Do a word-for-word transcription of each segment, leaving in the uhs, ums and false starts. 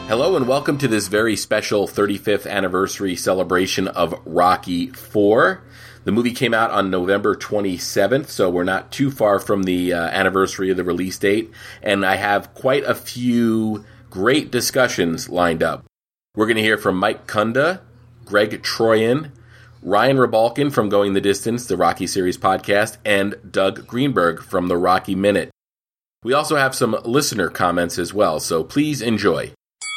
Hello and welcome to this very special thirty-fifth anniversary celebration of Rocky four. The movie came out on November twenty-seventh, so we're not too far from the uh, anniversary of the release date, and I have quite a few great discussions lined up. We're going to hear from Mike Kunda, Greg Troyan, Ryan Rebalkin from Going the Distance, the Rocky Series podcast, and Doug Greenberg from the Rocky Minute. We also have some listener comments as well, so please enjoy.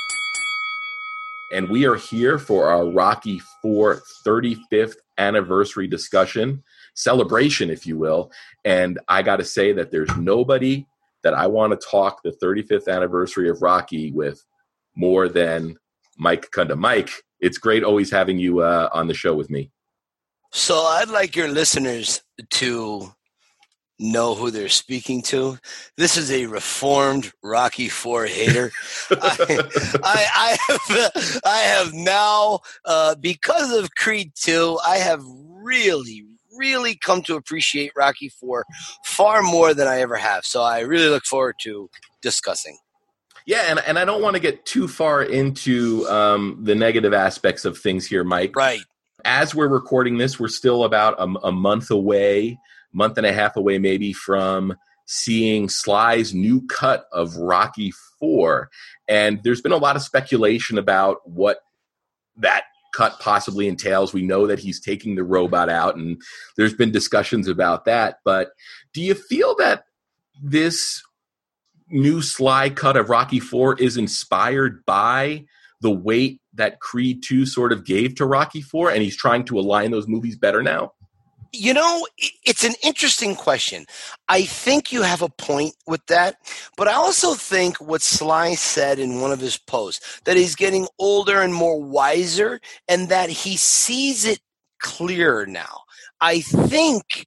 And we are here for our Rocky four thirty-fifth anniversary discussion, celebration, if you will. And I got to say that there's nobody that I want to talk the thirty-fifth anniversary of Rocky with more than Mike Kunda. Mike, it's great always having you uh, on the show with me. So I'd like your listeners to know who they're speaking to. This is a reformed Rocky four hater. I, I, I, have, I have now, uh, because of Creed two, I have really, really come to appreciate Rocky four far more than I ever have. So I really look forward to discussing. Yeah, and, and I don't want to get too far into um, the negative aspects of things here, Mike. Right. As we're recording this, we're still about a, a month away, month and a half away maybe, from seeing Sly's new cut of Rocky four. And there's been a lot of speculation about what that cut possibly entails. We know that he's taking the robot out, and there's been discussions about that. But do you feel that this new Sly cut of Rocky four is inspired by the weight that Creed two sort of gave to Rocky four, and he's trying to align those movies better now? You know, it's an interesting question. I think you have a point with that, but I also think what Sly said in one of his posts, that he's getting older and more wiser, and that he sees it clearer now. I think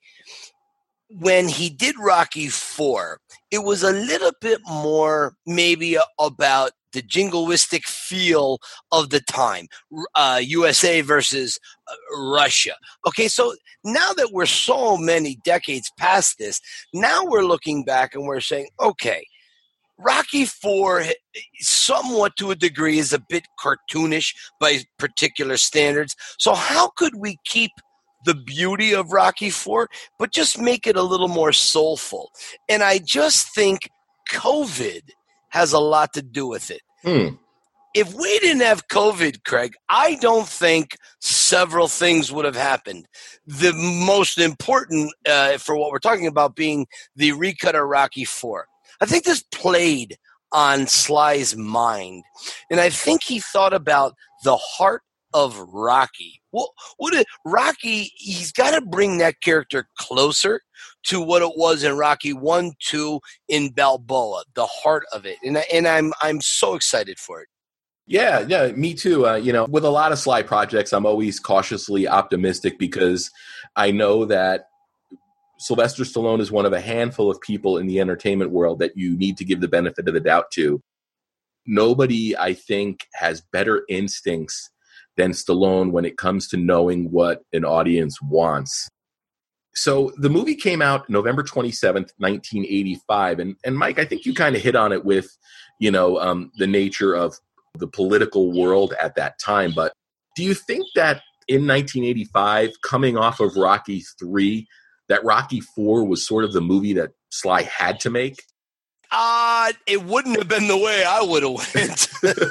when he did Rocky four, it was a little bit more maybe about the jingoistic feel of the time, uh, U S A versus uh, Russia. Okay, so now that we're so many decades past this, now we're looking back and we're saying, okay, Rocky four, somewhat to a degree, is a bit cartoonish by particular standards. So how could we keep the beauty of Rocky four, but just make it a little more soulful? And I just think COVID has a lot to do with it. Hmm. If we didn't have COVID, Craig, I don't think several things would have happened. The most important uh, for what we're talking about being the recut of Rocky four. I think this played on Sly's mind. And I think he thought about the heart of Rocky. Well, what is, Rocky, he's got to bring that character closer to what it was in Rocky one, two, in Balboa, the heart of it. And, and I'm I'm so excited for it. Yeah, yeah, me too. Uh, you know, with a lot of Sly projects, I'm always cautiously optimistic because I know that Sylvester Stallone is one of a handful of people in the entertainment world that you need to give the benefit of the doubt to. Nobody, I think, has better instincts than Stallone when it comes to knowing what an audience wants. So the movie came out November twenty-seventh, nineteen eighty-five. And, and Mike, I think you kind of hit on it with, you know, um, the nature of the political world at that time. But do you think that in nineteen eighty-five, coming off of Rocky three, that Rocky four was sort of the movie that Sly had to make? Uh, it wouldn't have been the way I would have went.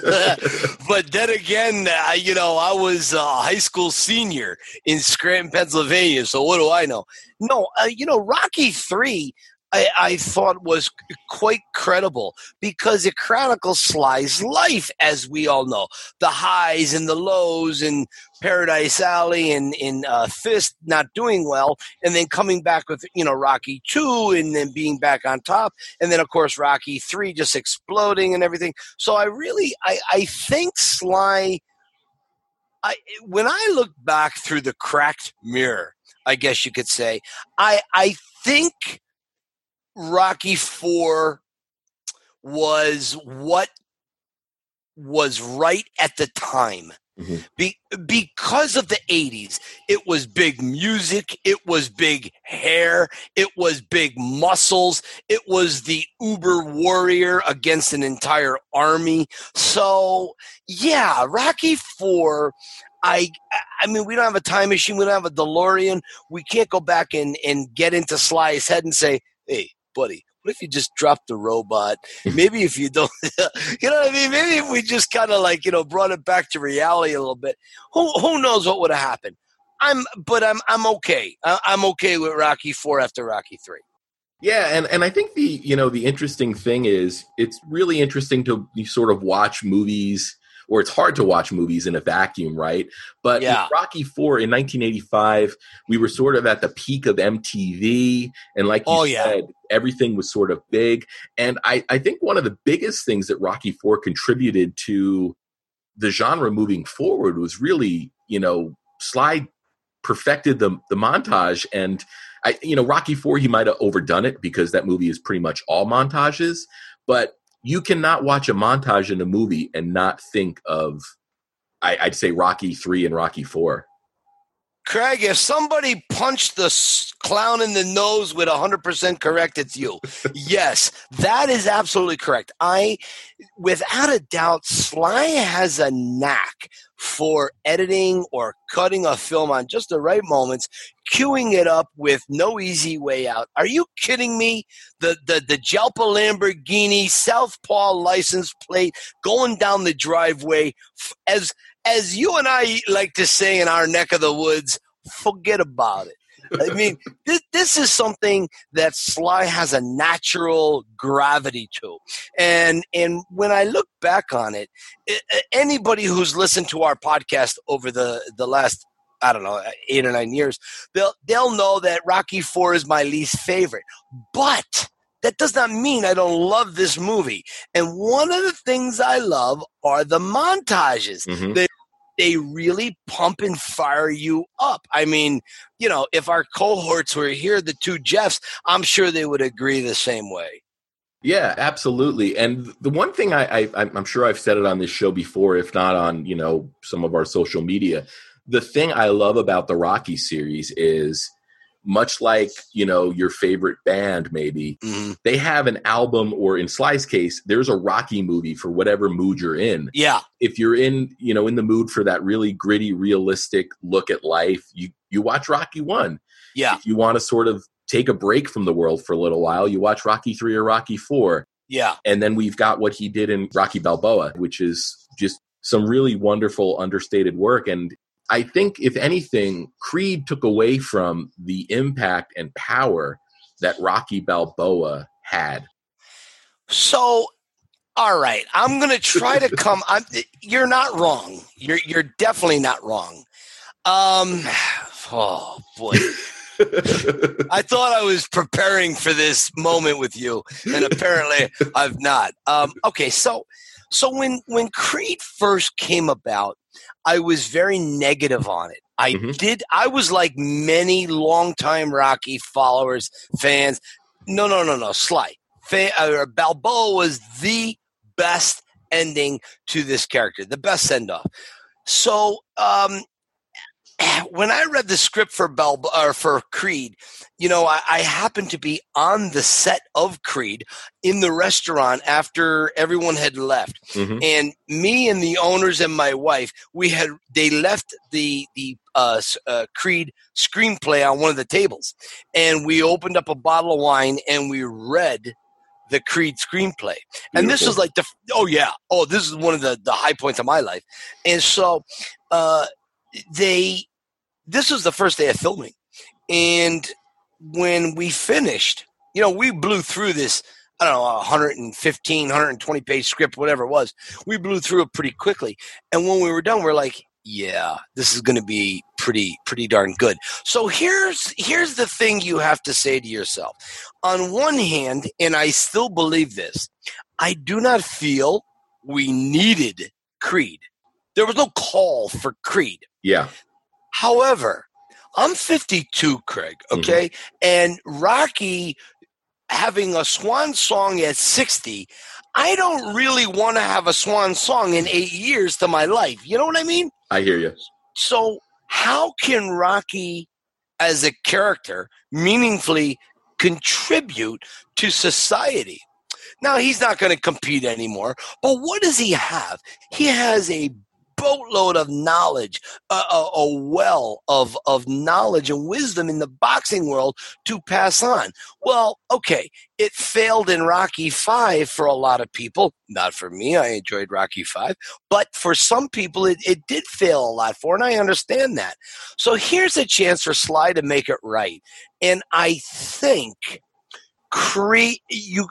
But then again, uh, you know, I was a high school senior in Scranton, Pennsylvania, so what do I know? No, uh, you know, Rocky three, I, I thought was quite credible because it chronicles Sly's life, as we all know. The highs and the lows and Paradise Alley and in uh, Fist not doing well, and then coming back with, you know, Rocky two and then being back on top. And then, of course, Rocky three just exploding and everything. So I really, I, I think Sly, I, when I look back through the cracked mirror, I guess you could say, I, I think Rocky four was what was right at the time. Mm-hmm. Be, because of the eighties, it was big music, it was big hair, it was big muscles, it was the uber warrior against an entire army. So, yeah, Rocky four, I I mean, we don't have a time machine, we don't have a DeLorean, we can't go back and, and get into Sly's head and say, hey, buddy, what if you just drop the robot? Maybe if you don't, you know what I mean? Maybe if we just kind of like, you know, brought it back to reality a little bit. Who who knows what would have happened? I'm, but I'm I'm okay. I'm okay with Rocky four after Rocky three. Yeah, and, and I think the you know the interesting thing is it's really interesting to sort of watch movies, or it's hard to watch movies in a vacuum, right? But yeah. with Rocky four in nineteen eighty-five, we were sort of at the peak of M T V. And like you oh, said, yeah. everything was sort of big. And I, I think one of the biggest things that Rocky four contributed to the genre moving forward was really, you know, Sly perfected the, the montage. And, I, you know, Rocky four, he might have overdone it because that movie is pretty much all montages. But you cannot watch a montage in a movie and not think of, I, I'd say, Rocky three and Rocky four. Craig, if somebody punched the clown in the nose with one hundred percent correct, it's you. Yes, that is absolutely correct. I, without a doubt, Sly has a knack for editing or cutting a film on just the right moments, queuing it up with no easy way out. Are you kidding me? The the the Jalpa Lamborghini Southpaw license plate going down the driveway, as as you and I like to say in our neck of the woods, forget about it. I mean, this, this is something that Sly has a natural gravity to. And and when I look back on it, it, anybody who's listened to our podcast over the, the last, I don't know, eight or nine years, they'll, they'll know that Rocky four is my least favorite. But that does not mean I don't love this movie. And one of the things I love are the montages. Mm-hmm. They They really pump and fire you up. I mean, you know, if our cohorts were here, the two Jeffs, I'm sure they would agree the same way. Yeah, absolutely. And the one thing I, I, I'm sure I've said it on this show before, if not on, you know, some of our social media, the thing I love about the Rocky series is, much like, you know, your favorite band, maybe, mm-hmm. they have an album, or in Sly's case, there's a Rocky movie for whatever mood you're in. Yeah. If you're in, you know, in the mood for that really gritty, realistic look at life, you, you watch Rocky one. Yeah. If you want to sort of take a break from the world for a little while, you watch Rocky three or Rocky four. Yeah. And then we've got what he did in Rocky Balboa, which is just some really wonderful, understated work. And I think, if anything, Creed took away from the impact and power that Rocky Balboa had. So, all right, I'm going to try to come. I'm, you're not wrong. You're you're definitely not wrong. Um, oh boy, I thought I was preparing for this moment with you, and apparently I've not. Um, okay, so so when when Creed first came about, I was very negative on it. I mm-hmm. did. I was like many longtime Rocky followers, fans. No, no, no, no. Sly. Fan, uh, Balboa was the best ending to this character, the best send off. So um, when I read the script for Balboa or for Creed, you know, I, I happened to be on the set of Creed in the restaurant after everyone had left, mm-hmm. and me and the owners and my wife, we had they left the the uh, uh, Creed screenplay on one of the tables, and we opened up a bottle of wine and we read the Creed screenplay. Beautiful. And this was like the oh yeah oh this is one of the the high points of my life, and so uh, they this was the first day of filming, and when we finished, you know, we blew through this, I don't know, one hundred fifteen, one hundred twenty page script, whatever it was. We blew through it pretty quickly. And when we were done, we we're like, yeah, this is going to be pretty, pretty darn good. So here's, here's the thing you have to say to yourself. On one hand, and I still believe this, I do not feel we needed Creed. There was no call for Creed. Yeah. However, I'm fifty-two, Craig, okay? Mm-hmm. And Rocky having a swan song at sixty, I don't really want to have a swan song in eight years to my life. You know what I mean? I hear you. So how can Rocky as a character meaningfully contribute to society? Now, he's not going to compete anymore, but what does he have? He has a boatload of knowledge, a, a, a well of, of knowledge and wisdom in the boxing world to pass on. Well, okay, it failed in Rocky five for a lot of people. Not for me. I enjoyed Rocky five. But for some people, it, it did fail a lot for, and I understand that. So here's a chance for Sly to make it right. And I think Creed, you...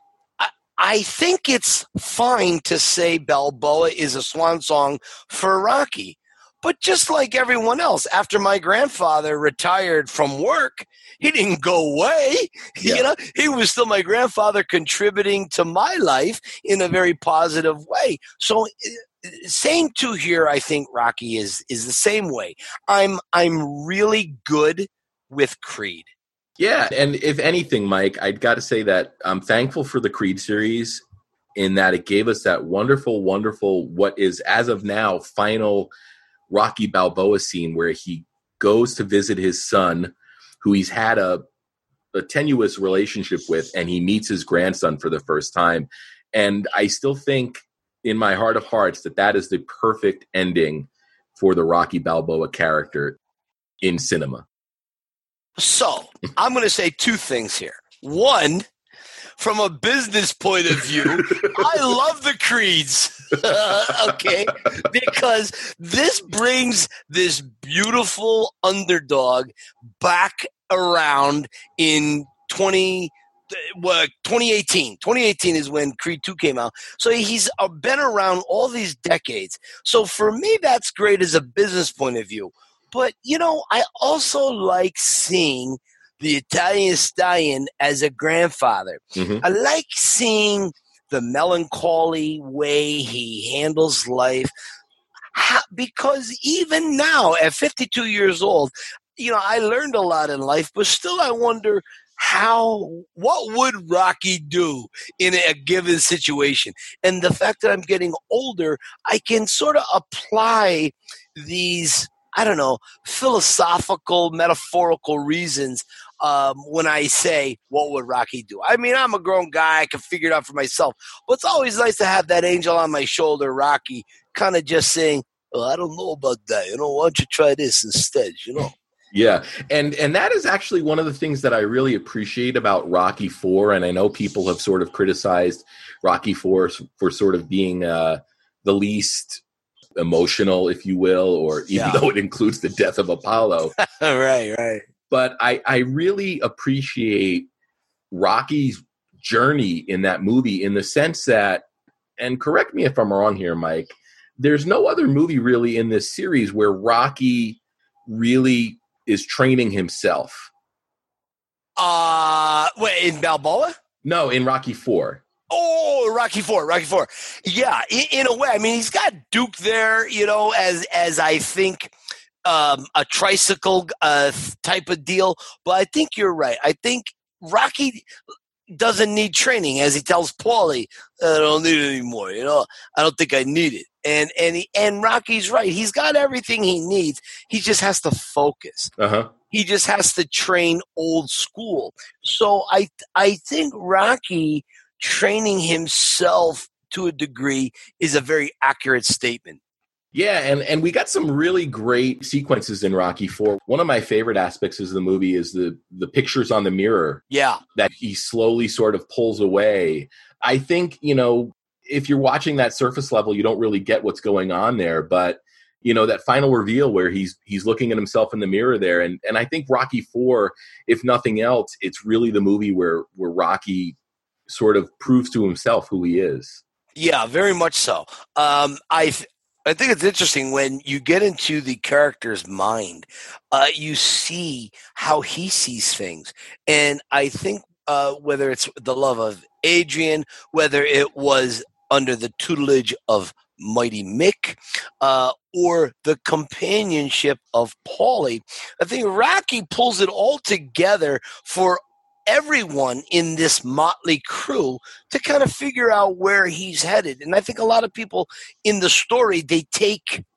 I think it's fine to say Balboa is a swan song for Rocky. But just like everyone else, after my grandfather retired from work, he didn't go away. Yeah. You know, he was still my grandfather contributing to my life in a very positive way. So same too here, I think Rocky is is the same way. I'm I'm really good with Creed. Yeah, and if anything, Mike, I'd got to say that I'm thankful for the Creed series in that it gave us that wonderful, wonderful, what is, as of now, final Rocky Balboa scene where he goes to visit his son, who he's had a, a tenuous relationship with, and he meets his grandson for the first time. And I still think in my heart of hearts that that is the perfect ending for the Rocky Balboa character in cinema. So I'm going to say two things here. One, from a business point of view, I love the Creeds, okay, because this brings this beautiful underdog back around in twenty, what, twenty eighteen. twenty eighteen is when Creed two came out. So he's been around all these decades. So for me, that's great as a business point of view. But, you know, I also like seeing the Italian Stallion as a grandfather. Mm-hmm. I like seeing the melancholy way he handles life. How, because even now, at fifty-two years old, you know, I learned a lot in life, but still I wonder how, what would Rocky do in a given situation? And the fact that I'm getting older, I can sort of apply these, I don't know, philosophical, metaphorical reasons um, when I say, what would Rocky do? I mean, I'm a grown guy. I can figure it out for myself. But it's always nice to have that angel on my shoulder, Rocky, kind of just saying, oh, I don't know about that. You know, why don't you try this instead, you know? Yeah, and and that is actually one of the things that I really appreciate about Rocky four, and I know people have sort of criticized Rocky four for sort of being uh, the least emotional, if you will, or even yeah. though it includes the death of Apollo. right, right. But I, I really appreciate Rocky's journey in that movie in the sense that, and correct me if I'm wrong here, Mike, there's no other movie really in this series where Rocky really is training himself. Uh, wait, in Balboa? No, in Rocky four. Oh, Rocky four, Rocky four. Yeah, in, in a way. I mean, he's got Duke there, you know, as as I think um, a tricycle uh, type of deal. But I think you're right. I think Rocky doesn't need training, as he tells Paulie, I don't need it anymore. You know, I don't think I need it. And and he, and Rocky's right. He's got everything he needs. He just has to focus. Uh-huh. He just has to train old school. So I I think Rocky training himself to a degree is a very accurate statement. Yeah, and, and we got some really great sequences in Rocky four. One of my favorite aspects of the movie is the, the pictures on the mirror. Yeah. That he slowly sort of pulls away. I think, you know, if you're watching that surface level, you don't really get what's going on there. But, you know, that final reveal where he's he's looking at himself in the mirror there. And and I think Rocky four, if nothing else, it's really the movie where where Rocky sort of proves to himself who he is. Yeah, very much so. Um, I th- I think it's interesting when you get into the character's mind, uh, you see how he sees things. And I think uh, whether it's the love of Adrian, whether it was under the tutelage of Mighty Mick, uh, or the companionship of Paulie, I think Rocky pulls it all together for everyone in this motley crew to kind of figure out where he's headed. And I think a lot of people in the story, they take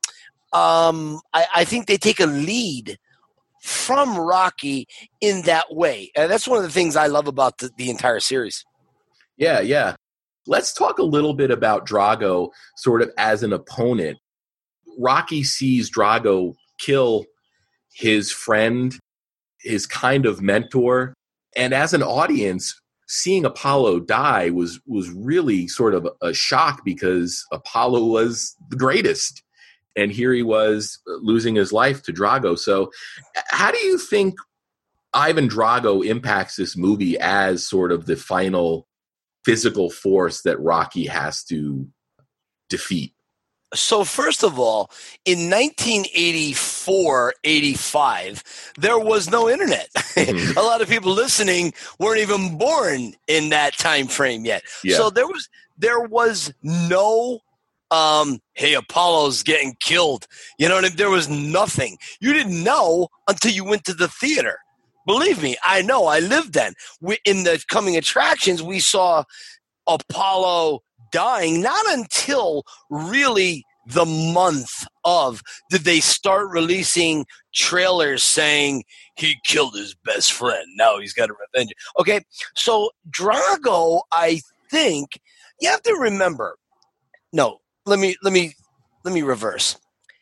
um, I, I think they take a lead from Rocky in that way. And that's one of the things I love about the, the entire series. Yeah, yeah. Let's talk a little bit about Drago sort of as an opponent. Rocky sees Drago kill his friend, his kind of mentor. And as an audience, seeing Apollo die was was really sort of a shock because Apollo was the greatest. And here he was losing his life to Drago. So how do you think Ivan Drago impacts this movie as sort of the final physical force that Rocky has to defeat? So first of all, in nineteen eighty-four, eighty-five, there was no internet. Mm-hmm. A lot of people listening weren't even born in that time frame yet. Yeah. So there was there was no um, hey, Apollo's getting killed. You know what I mean? There was nothing. You didn't know until you went to the theater. Believe me, I know. I lived then. We, in the coming attractions, we saw Apollo dying, not until really the month of did they start releasing trailers saying he killed his best friend. Now he's got to revenge. Okay, so Drago, I think you have to remember. No, let me let me let me reverse.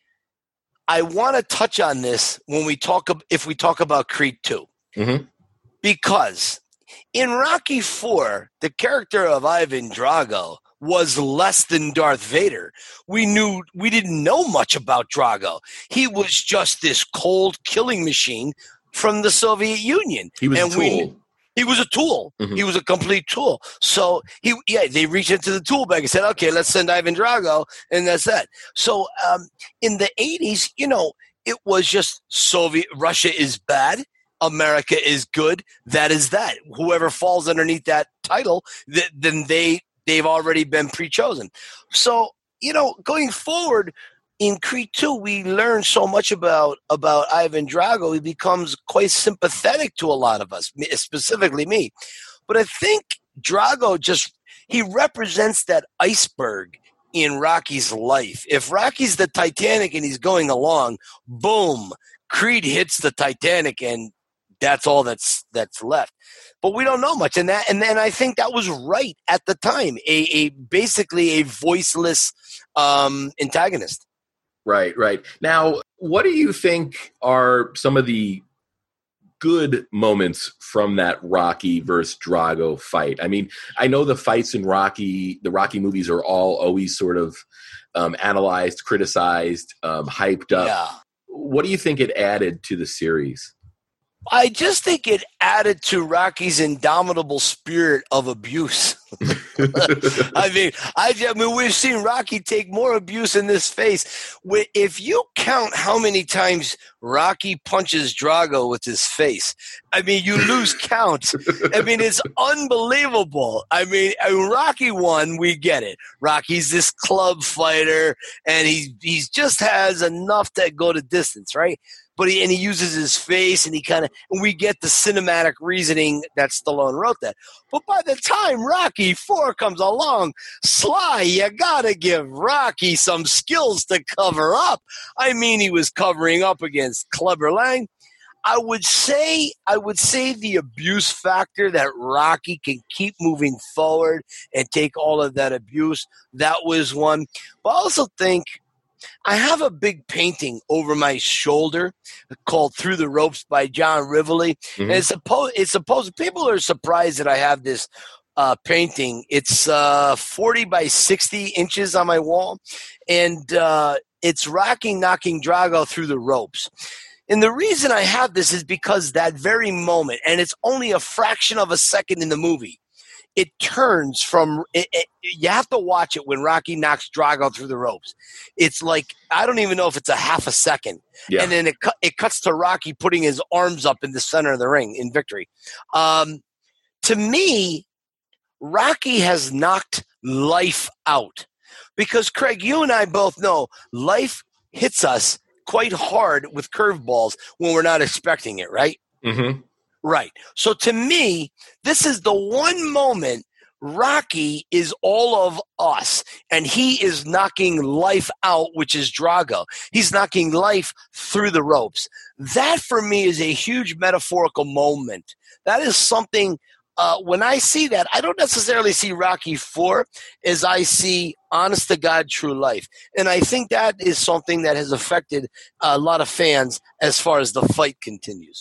I want to touch on this when we talk if we talk about Creed two, mm-hmm. because in Rocky four, the character of Ivan Drago was less than Darth Vader. We knew we didn't know much about Drago. He was just this cold killing machine from the Soviet Union. He was and a tool. We, he was a tool. Mm-hmm. He was a complete tool. So he, yeah, they reached into the tool bag and said, "Okay, let's send Ivan Drago," and that's that. So um, in the eighties, you know, it was just Soviet. Russia is bad. America is good. That is that. Whoever falls underneath that title, th- then they. They've already been pre-chosen. So, you know, going forward in Creed two, we learn so much about, about Ivan Drago. He becomes quite sympathetic to a lot of us, specifically me. But I think Drago just, he represents that iceberg in Rocky's life. If Rocky's the Titanic and he's going along, boom, Creed hits the Titanic and that's all that's that's left. But we don't know much, and that and then I think that was right at the time. A, a basically a voiceless um, antagonist. Right, right. Now, what do you think are some of the good moments from that Rocky versus Drago fight? I mean, I know the fights in Rocky, the Rocky movies are all always sort of um, analyzed, criticized, um, hyped up. Yeah. What do you think it added to the series? I just think it added to Rocky's indomitable spirit of abuse. I mean, I, I mean, we've seen Rocky take more abuse in this face. If you count how many times Rocky punches Drago with his face, I mean, you lose count. I mean, it's unbelievable. I mean, Rocky one, we get it. Rocky's this club fighter, and he he's just has enough to go to distance, right? But he and he uses his face, and he kind of and we get the cinematic reasoning that Stallone wrote that. But by the time Rocky four comes along, Sly, you gotta give Rocky some skills to cover up. I mean, he was covering up against Clubber Lang. I would say I would say the abuse factor that Rocky can keep moving forward and take all of that abuse. That was one. But I also think I have a big painting over my shoulder called Through the Ropes by John Rivoli. Mm-hmm. And it's supposed, it's supposed, people are surprised that I have this uh, painting. It's uh, forty by sixty inches on my wall. And uh, it's Rocky knocking Drago through the ropes. And the reason I have this is because that very moment, and it's only a fraction of a second in the movie, it turns from it, it, you have to watch it when Rocky knocks Drago through the ropes. It's like, I don't even know if it's a half a second. Yeah. And then it, it cuts to Rocky putting his arms up in the center of the ring in victory. Um, to me, Rocky has knocked life out. Because, Craig, you and I both know life hits us quite hard with curveballs when we're not expecting it, right? Mm-hmm. Right. So to me, this is the one moment Rocky is all of us, and he is knocking life out, which is Drago. He's knocking life through the ropes. That, for me, is a huge metaphorical moment. That is something, uh, when I see that, I don't necessarily see Rocky four as I see honest-to-God true life. And I think that is something that has affected a lot of fans as far as the fight continues.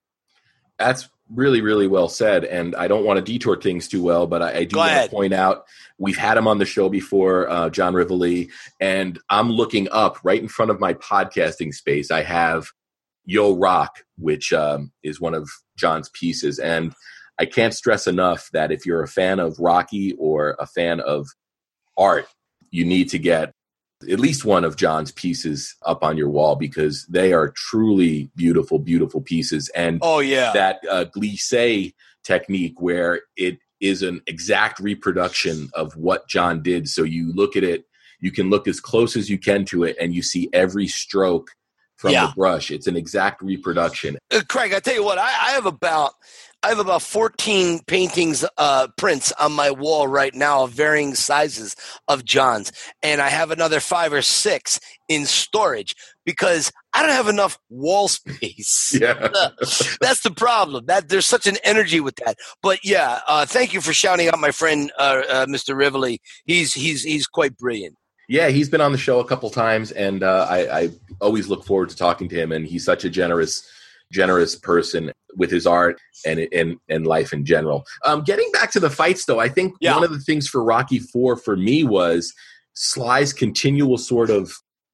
That's really, really well said. And I don't want to detour things too well, but I, I do want to point out we've had him on the show before, uh, John Rivoli, and I'm looking up right in front of my podcasting space. I have Yo Rock, which um, is one of John's pieces. And I can't stress enough that if you're a fan of Rocky or a fan of art, you need to get at least one of John's pieces up on your wall, because they are truly beautiful, beautiful pieces. And oh yeah, that uh, glisse technique where it is an exact reproduction of what John did. So you look at it, you can look as close as you can to it, and you see every stroke from yeah. the brush. It's an exact reproduction. Uh, Craig, I tell you what, I, I have about I have about fourteen paintings, uh, prints on my wall right now of varying sizes of John's. And I have another five or six in storage because I don't have enough wall space. Yeah. That's the problem. That there's such an energy with that. But yeah, uh, thank you for shouting out my friend, uh, uh, Mister Rivoli. He's, he's, he's quite brilliant. Yeah, he's been on the show a couple times, and uh, I, I always look forward to talking to him. And he's such a generous generous person with his art and and, and life in general. Um, getting back to the fights, though, I think yeah. one of the things for Rocky four for me was Sly's continual sort of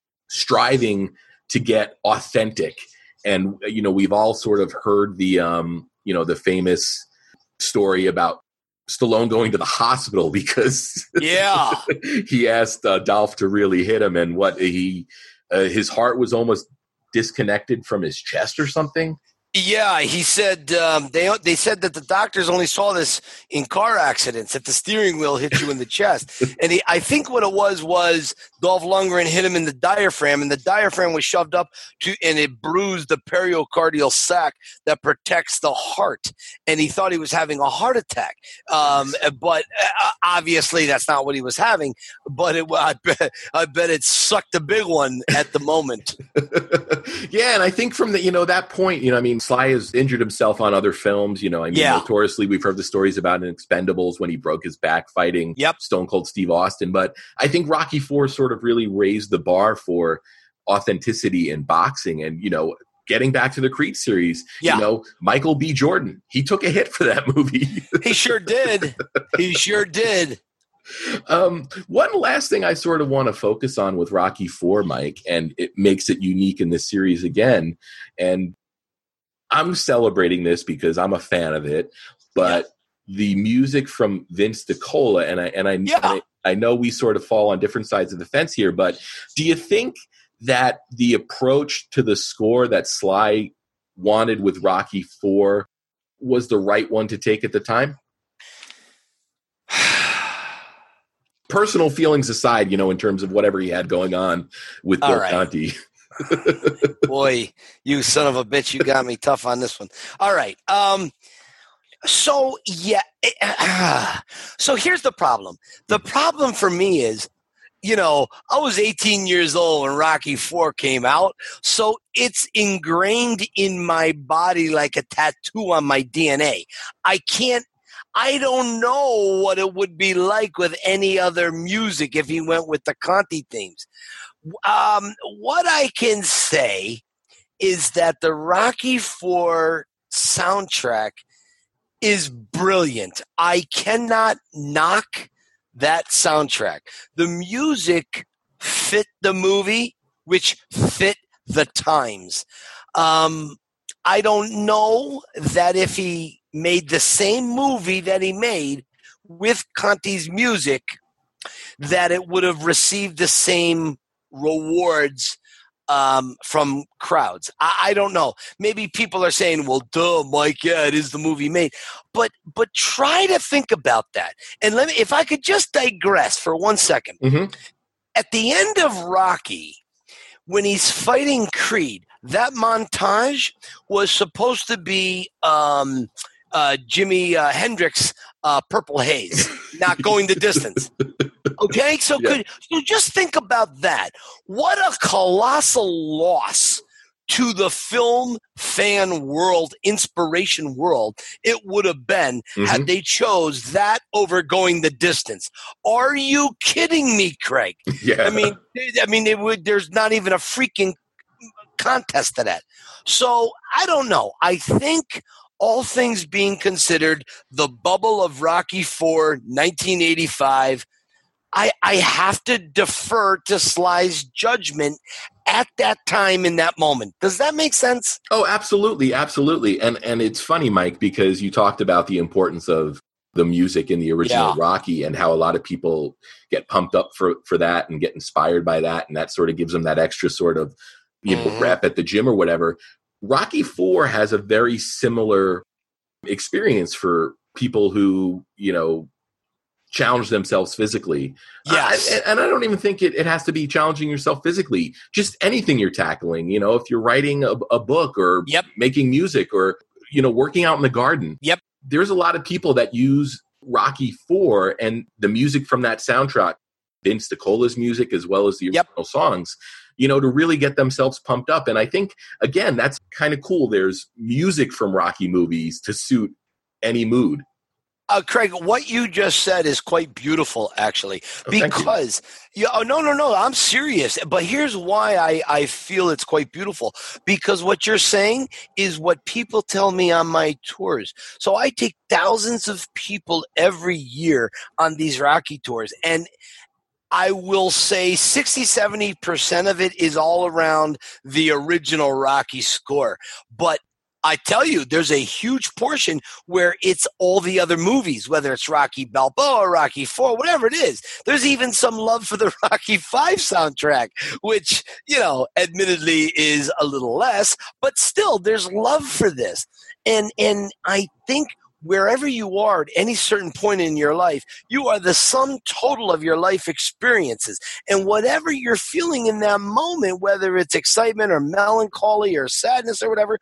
striving to get authentic. And, you know, we've all sort of heard the, um, you know, the famous story about Stallone going to the hospital because yeah, he asked uh, Dolph to really hit him, and what he uh, his heart was almost disconnected from his chest or something. Yeah, he said um, they they said that the doctors only saw this in car accidents, if the steering wheel hit you in the chest. And he, I think what it was was Dolph Lundgren hit him in the diaphragm, and the diaphragm was shoved up to, and it bruised the pericardial sac that protects the heart. And he thought he was having a heart attack, um, but uh, obviously that's not what he was having. But it, I bet, I bet it sucked a big one at the moment. Yeah, and I think from the you know that point, you know, I mean, Sly has injured himself on other films. You know, I mean, yeah. notoriously, we've heard the stories about in Expendables when he broke his back fighting yep. Stone Cold Steve Austin. But I think Rocky four sort of really raised the bar for authenticity in boxing. And, you know, getting back to the Creed series, yeah. you know, Michael B. Jordan, he took a hit for that movie. He sure did. He sure did. Um, one last thing I sort of want to focus on with Rocky four, Mike, and it makes it unique in this series again. And I'm celebrating this because I'm a fan of it, but yeah. the music from Vince DiCola, and I and I, yeah. and I I know we sort of fall on different sides of the fence here, but do you think that the approach to the score that Sly wanted with Rocky four was the right one to take at the time? Personal feelings aside, you know, in terms of whatever he had going on with Bill right. Conti. Boy, you son of a bitch, you got me tough on this one. All right. Um, so, yeah. It, uh, so here's the problem. The problem for me is, you know, I was eighteen years old when Rocky four came out, so it's ingrained in my body like a tattoo on my D N A. I can't I don't know what it would be like with any other music if he went with the Conti themes. Um, what I can say is that the Rocky four soundtrack is brilliant. I cannot knock that soundtrack. The music fit the movie, which fit the times. Um, I don't know that if he made the same movie that he made with Conti's music, that it would have received the same rewards um, from crowds. I, I don't know. Maybe people are saying, well, duh, Mike, yeah, it is the movie made. But but try to think about that. And let me, if I could just digress for one second. Mm-hmm. At the end of Rocky, when he's fighting Creed, that montage was supposed to be um, uh, Jimi uh, Hendrix uh, Purple Haze, Not Going the Distance. Okay, so Yeah. could so just think about that. What a colossal loss to the film fan world, inspiration world, it would have been Mhm. had they chose that over Going the Distance. Are you kidding me, Craig? Yeah. I mean, I mean, it would. There's not even a freaking contest to that. So I don't know. I think, all things being considered, the bubble of Rocky four, nineteen eighty-five, I, I have to defer to Sly's judgment at that time in that moment. Does that make sense? Oh, absolutely, absolutely. And and it's funny, Mike, because you talked about the importance of the music in the original Yeah. Rocky and how a lot of people get pumped up for, for that and get inspired by that. And that sort of gives them that extra sort of, you know, Mhm. rep at the gym or whatever. Rocky four has a very similar experience for people who, you know, challenge themselves physically. Yes. I, and I don't even think it, it has to be challenging yourself physically. Just anything you're tackling, you know, if you're writing a, a book or Yep. making music or, you know, working out in the garden. Yep. There's a lot of people that use Rocky four and the music from that soundtrack, Vince DiCola's music, as well as the Yep. original songs, you know, to really get themselves pumped up. And I think, again, that's kind of cool. There's music from Rocky movies to suit any mood. Uh, Craig, what you just said is quite beautiful, actually, Oh, thank you. because yeah, oh, no, no, no, I'm serious. But here's why I, I feel it's quite beautiful, because what you're saying is what people tell me on my tours. So I take thousands of people every year on these Rocky tours, and I will say sixty, seventy percent of it is all around the original Rocky score. But I tell you, there's a huge portion where it's all the other movies, whether it's Rocky Balboa, Rocky four, whatever it is. There's even some love for the Rocky five soundtrack, which, you know, admittedly is a little less, but still there's love for this. And and I think wherever you are at any certain point in your life, you are the sum total of your life experiences. And whatever you're feeling in that moment, whether it's excitement or melancholy or sadness or whatever,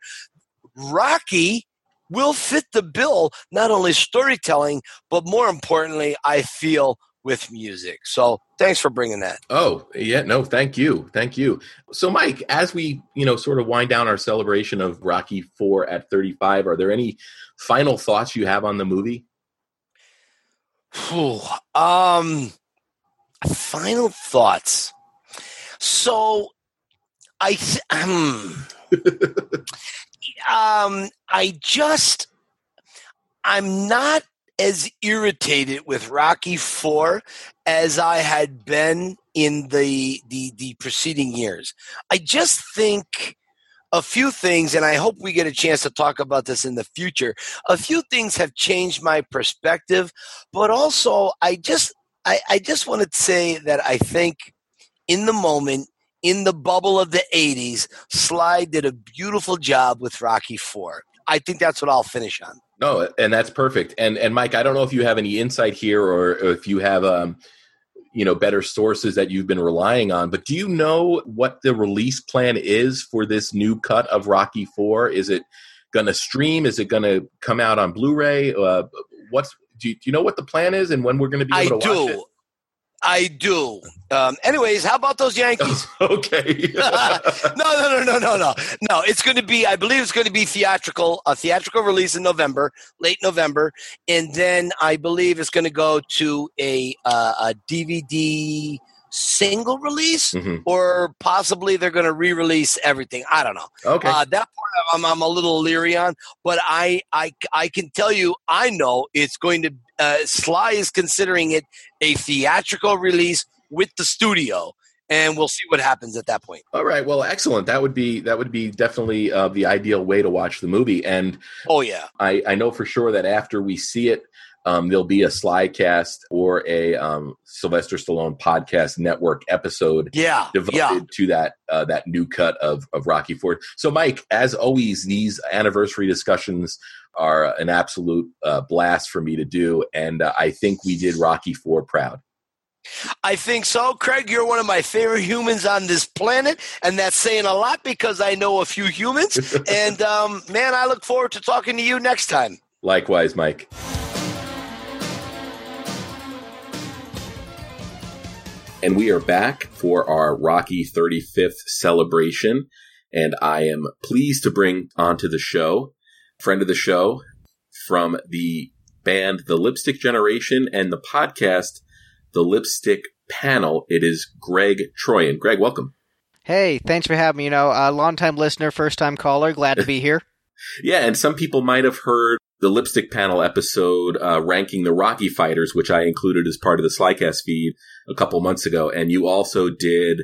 Rocky will fit the bill, not only storytelling, but more importantly, I feel, with music. So thanks for bringing that. Oh, yeah, no, thank you. Thank you. So, Mike, as we, you know, sort of wind down our celebration of Rocky four at thirty-five, are there any final thoughts you have on the movie? Whew. Um, final thoughts. So I, th- um, um, I just, I'm not as irritated with Rocky four as I had been in the, the, the preceding years. I just think a few things, and I hope we get a chance to talk about this in the future. A few things have changed my perspective, but also I just, I, I just want to say that I think in the moment, in the bubble of the eighties, Sly did a beautiful job with Rocky four. I think that's what I'll finish on. No, and that's perfect. And and Mike, I don't know if you have any insight here or if you have um, you know, better sources that you've been relying on, but do you know what the release plan is for this new cut of Rocky four? Is it going to stream? Is it going to come out on Blu-ray? Uh, what's do you, do you know what the plan is and when we're going to be able I to do. watch it? I do. Um, anyways, how about those Yankees? Okay. no, no, no, no, no, no. No, it's going to be, I believe it's going to be theatrical, a theatrical release in November, late November. And then I believe it's going to go to a, uh, a D V D single release, Mhm. or possibly they're going to re-release everything. I don't know. Okay. Uh, that part I'm, I'm a little leery on, but I, I, I can tell you, I know it's going to, uh, Sly is considering it a theatrical release with the studio, and we'll see what happens at that point. All right. Well, excellent. That would be that would be definitely uh, the ideal way to watch the movie. And Oh yeah, I, I know for sure that after we see it, um, there'll be a Slycast or a um, Sylvester Stallone podcast network episode yeah, devoted yeah. to that uh, that new cut of of Rocky four. So, Mike, as always, these anniversary discussions are an absolute uh, blast for me to do, and uh, I think we did Rocky four proud. I think so. Craig, you're one of my favorite humans on this planet, and that's saying a lot because I know a few humans. And, um, man, I look forward to talking to you next time. Likewise, Mike. And we are back for our Rocky thirty-fifth celebration. And I am pleased to bring onto the show, friend of the show, from the band The Lipstick Generation and the podcast The Lipstick Panel. It is Greg Troyan. Greg, welcome. Hey, thanks for having me. You know, a long-time listener, first-time caller. Glad to be here. Yeah, and some people might have heard the Lipstick Panel episode uh, ranking the Rocky fighters, which I included as part of the Slycast feed a couple months ago. And you also did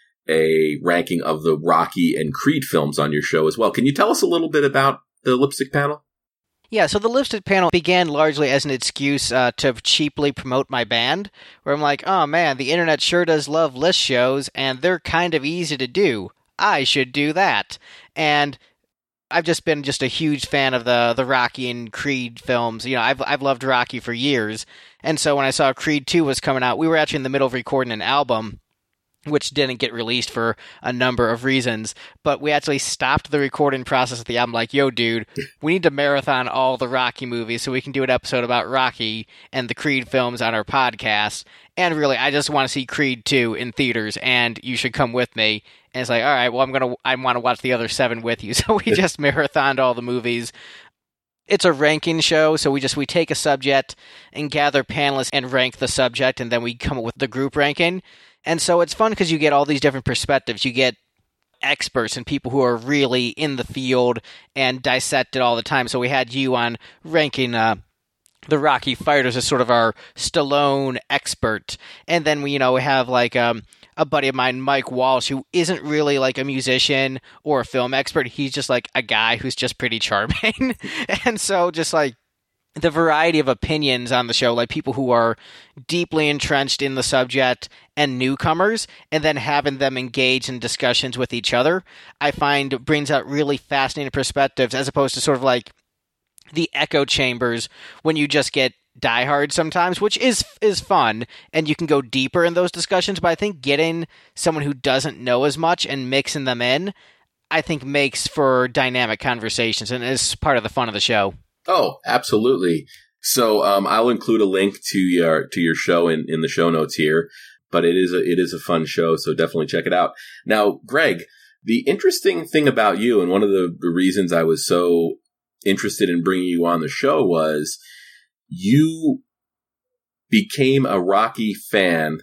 a ranking of the Rocky and Creed films on your show as well. Can you tell us a little bit about the Lipstick Panel? Yeah, so the Lipstick Panel began largely as an excuse uh, to cheaply promote my band, where I'm like, oh man, the internet sure does love list shows, and they're kind of easy to do. I should do that. And I've just been just a huge fan of the the Rocky and Creed films. You know, I've I've loved Rocky for years, and so when I saw Creed two was coming out, we were actually in the middle of recording an album, which didn't get released for a number of reasons, but we actually stopped the recording process of the album like, yo, dude, we need to marathon all the Rocky movies so we can do an episode about Rocky and the Creed films on our podcast. And really, I just want to see Creed two in theaters, and you should come with me. And it's like, all right, well, I'm going to, I want to watch the other seven with you. So we just marathoned all the movies. It's a ranking show, so we just, we take a subject and gather panelists and rank the subject, and then we come up with the group ranking. And so it's fun because you get all these different perspectives. You get experts and people who are really in the field and dissect it all the time. So we had you on ranking uh, the Rocky fighters as sort of our Stallone expert. And then we, you know, we have like um, a buddy of mine, Mike Walsh, who isn't really like a musician or a film expert. He's just like a guy who's just pretty charming. And so just like the variety of opinions on the show, like people who are deeply entrenched in the subject and newcomers, and then having them engage in discussions with each other, I find brings out really fascinating perspectives, as opposed to sort of like the echo chambers when you just get diehard sometimes, which is is fun, and you can go deeper in those discussions. But I think getting someone who doesn't know as much and mixing them in, I think makes for dynamic conversations, and is part of the fun of the show. Oh, absolutely. So um, I'll include a link to your to your show in, in the show notes here, but it is a it is a fun show, so definitely check it out. Now, Greg, the interesting thing about you, and one of the reasons I was so interested in bringing you on the show, was you became a Rocky fan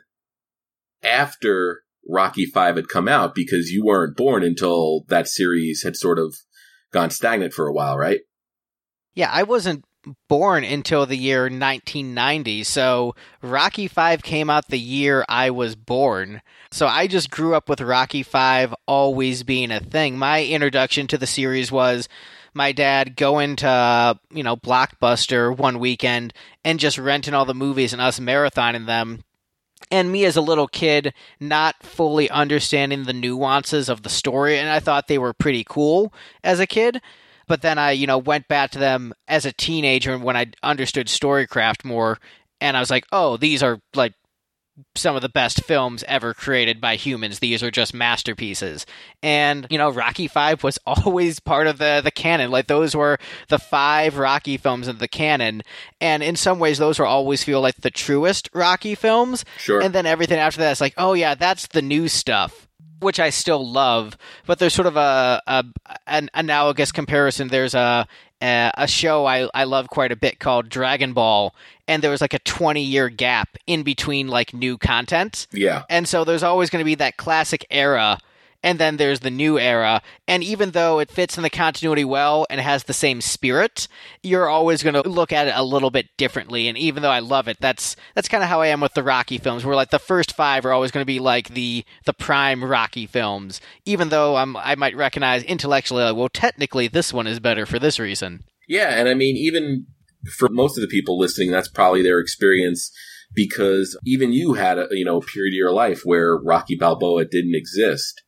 after Rocky five had come out, because you weren't born until that series had sort of gone stagnant for a while, right? Yeah, I wasn't born until the year nineteen ninety, so Rocky five came out the year I was born. So I just grew up with Rocky five always being a thing. My introduction to the series was my dad going to, you know, Blockbuster one weekend and just renting all the movies and us marathoning them. And me as a little kid, not fully understanding the nuances of the story, and I thought they were pretty cool as a kid. But then I, you know, went back to them as a teenager when I understood storycraft more, and I was like, oh, these are, like, some of the best films ever created by humans. These are just masterpieces. And, you know, Rocky five was always part of the, the canon. Like, those were the five Rocky films in the canon, and in some ways, those will always feel like the truest Rocky films. Sure. And then everything after that is like, oh, yeah, that's the new stuff, which I still love, but there's sort of a, a an analogous comparison. There's a a, a show I, I love quite a bit called Dragon Ball, and there was like a twenty-year gap in between like new content. Yeah. And so there's always going to be that classic era, and then there's the new era. And even though it fits in the continuity well and has the same spirit, you're always going to look at it a little bit differently. And even though I love it, that's that's kind of how I am with the Rocky films, where like the first five are always going to be like the the prime Rocky films, even though I'm, I might recognize intellectually, like, well, technically this one is better for this reason. Yeah, and I mean, even for most of the people listening, that's probably their experience, because even you had a, you know, a period of your life where Rocky Balboa didn't exist.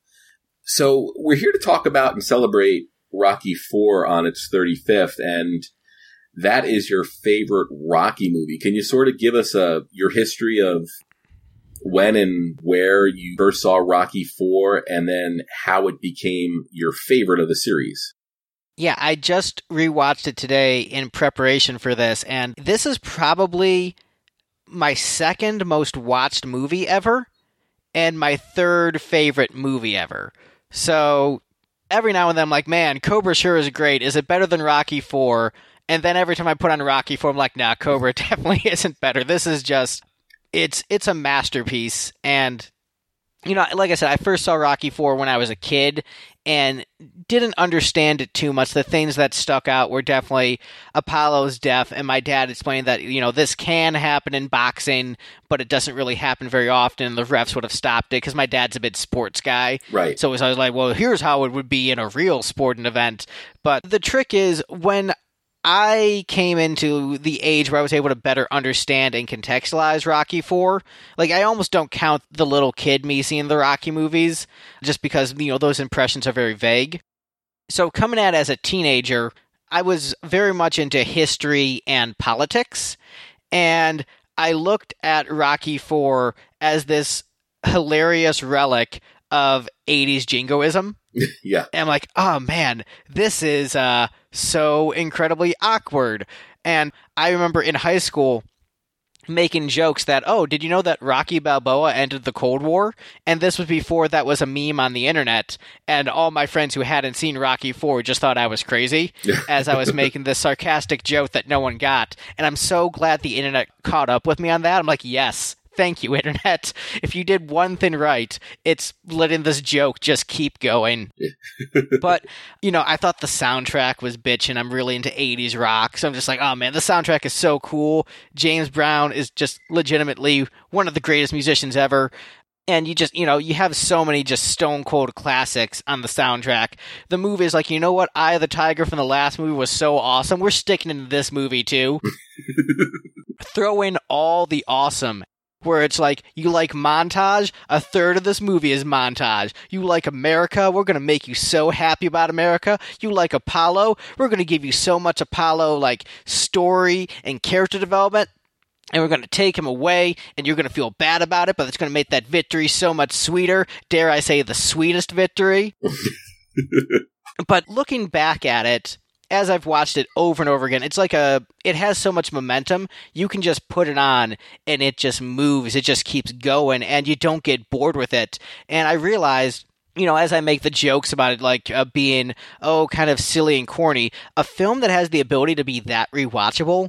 So we're here to talk about and celebrate Rocky four on its thirty-fifth, and that is your favorite Rocky movie. Can you sort of give us a your history of when and where you first saw Rocky four, and then how it became your favorite of the series? Yeah, I just rewatched it today in preparation for this, and this is probably my second most watched movie ever. and my third favorite movie ever. So every now and then I'm like, man, Cobra sure is great. Is it better than Rocky four? And then every time I put on Rocky four, I'm like, nah, Cobra definitely isn't better. This is just, it's it's a masterpiece. And, you know, like I said, I first saw Rocky four when I was a kid and didn't understand it too much. The things that stuck out were definitely Apollo's death, and my dad explained that, you know, this can happen in boxing, but it doesn't really happen very often. The refs would have stopped it because my dad's a big sports guy. Right. So it was always like, well, here's how it would be in a real sporting event. But the trick is, when I came into the age where I was able to better understand and contextualize Rocky four. Like, I almost don't count the little kid me seeing the Rocky movies, just because, you know, those impressions are very vague. So coming at it as a teenager, I was very much into history and politics, and I looked at Rocky four as this hilarious relic of eighties jingoism. Yeah. And I'm like, oh man, this is uh, so incredibly awkward. And I remember in high school making jokes that, oh, did you know that Rocky Balboa ended the Cold War? And this was before that was a meme on the internet. And all my friends who hadn't seen Rocky four just thought I was crazy as I was making this sarcastic joke that no one got. And I'm so glad the internet caught up with me on that. I'm like, yes. Thank you, Internet. If you did one thing right, it's letting this joke just keep going. But, you know, I thought the soundtrack was bitchin'. I'm really into eighties rock, so I'm just like, oh man, the soundtrack is so cool. James Brown is just legitimately one of the greatest musicians ever. And you just, you know, you have so many just stone cold classics on the soundtrack. The movie is like, you know what? Eye of the Tiger from the last movie was so awesome. We're sticking into this movie too. Throw in all the awesome. Where it's like, you like montage? A third of this movie is montage. You like America? We're going to make you so happy about America. You like Apollo? We're going to give you so much Apollo, like, story and character development. And we're going to take him away, and you're going to feel bad about it, but it's going to make that victory so much sweeter. Dare I say, the sweetest victory? But looking back at it, as I've watched it over and over again, it's like a, it has so much momentum, you can just put it on and it just moves, it just keeps going, and you don't get bored with it. And I realized, you know, as I make the jokes about it, like uh, being, oh, kind of silly and corny, a film that has the ability to be that rewatchable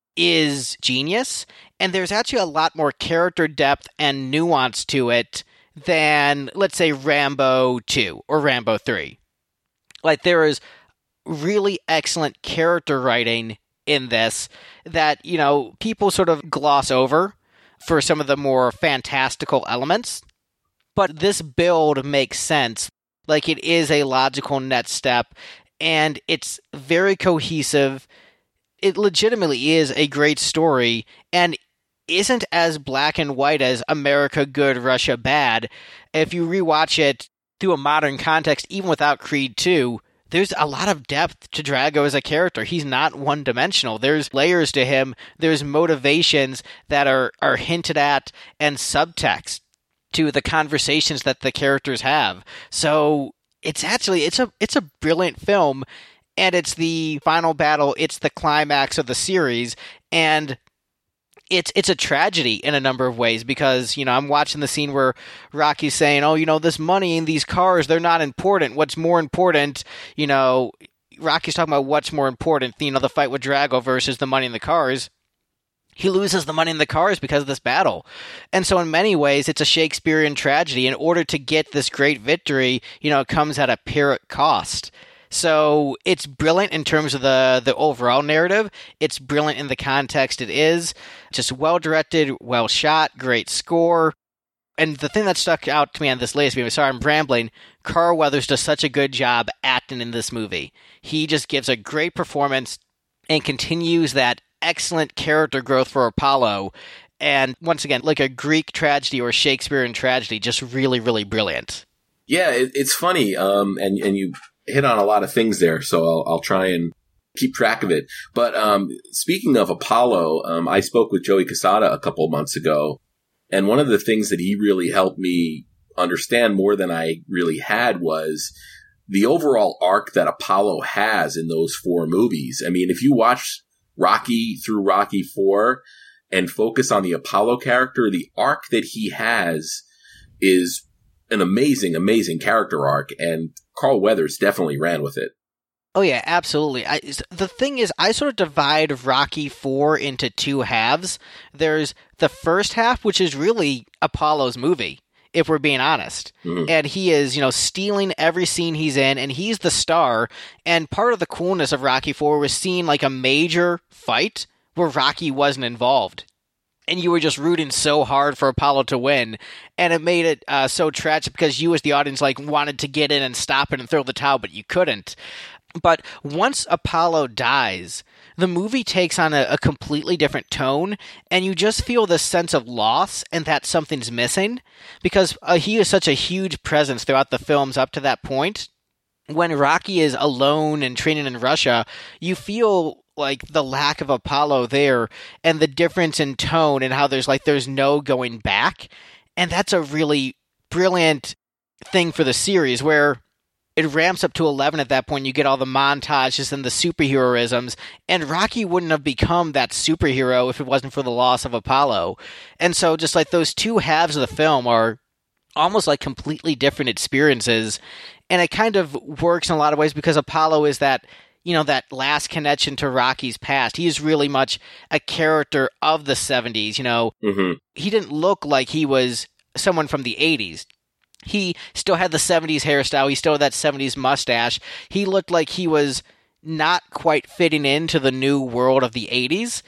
is genius, and there's actually a lot more character depth and nuance to it than, let's say, Rambo two or Rambo three. Like, there is really excellent character writing in this that, you know, people sort of gloss over for some of the more fantastical elements. But this build makes sense. Like, it is a logical next step, and it's very cohesive. It legitimately is a great story, and isn't as black and white as America good, Russia bad. If you rewatch it through a modern context, even without Creed two, there's a lot of depth to Drago as a character. He's not one-dimensional. There's layers to him. There's motivations that are, are hinted at and subtext to the conversations that the characters have. So it's actually, it's a it's a brilliant film, and it's the final battle. It's the climax of the series, and It's it's a tragedy in a number of ways because, you know, I'm watching the scene where Rocky's saying, oh, you know, this money and these cars, they're not important. What's more important, you know, Rocky's talking about what's more important, you know, the fight with Drago versus the money in the cars. He loses the money in the cars because of this battle. And so in many ways, it's a Shakespearean tragedy. In order to get this great victory, you know, it comes at a Pyrrhic cost. So it's brilliant in terms of the, the overall narrative. It's brilliant in the context it is. Just well-directed, well-shot, great score. And the thing that stuck out to me on this latest movie, sorry I'm rambling, Carl Weathers does such a good job acting in this movie. He just gives a great performance and continues that excellent character growth for Apollo. And once again, like a Greek tragedy or Shakespearean tragedy, just really, really brilliant. Yeah, it, it's funny, um, and, and you hit on a lot of things there, so I'll, I'll try and keep track of it. But um, speaking of Apollo, um, I spoke with Joey Quesada a couple of months ago, and one of the things that he really helped me understand more than I really had was the overall arc that Apollo has in those four movies. I mean, if you watch Rocky through Rocky four and focus on the Apollo character, the arc that he has is an amazing, amazing character arc, and Carl Weathers definitely ran with it. Oh yeah, absolutely. I, the thing is, I sort of divide Rocky four into two halves. There's the first half, which is really Apollo's movie, if we're being honest. Mm-hmm. And he is, you know, stealing every scene he's in, and he's the star. And part of the coolness of Rocky four was seeing like a major fight where Rocky wasn't involved. And you were just rooting so hard for Apollo to win. And it made it uh, so tragic because you as the audience like wanted to get in and stop it and throw the towel, but you couldn't. But once Apollo dies, the movie takes on a, a completely different tone, and you just feel this sense of loss and that something's missing, because uh, he is such a huge presence throughout the films up to that point. When Rocky is alone and training in Russia, you feel like the lack of Apollo there, and the difference in tone, and how there's like there's no going back, and that's a really brilliant thing for the series, where it ramps up to eleven at that point. You get all the montages and the superheroisms, and Rocky wouldn't have become that superhero if it wasn't for the loss of Apollo. And so just like those two halves of the film are almost like completely different experiences, and it kind of works in a lot of ways because Apollo is that, you know, that last connection to Rocky's past. He is really much a character of the seventies, you know. Mm-hmm. He didn't look like he was someone from the eighties. He still had the seventies hairstyle. He still had that seventies mustache. He looked like he was not quite fitting into the new world of the eighties.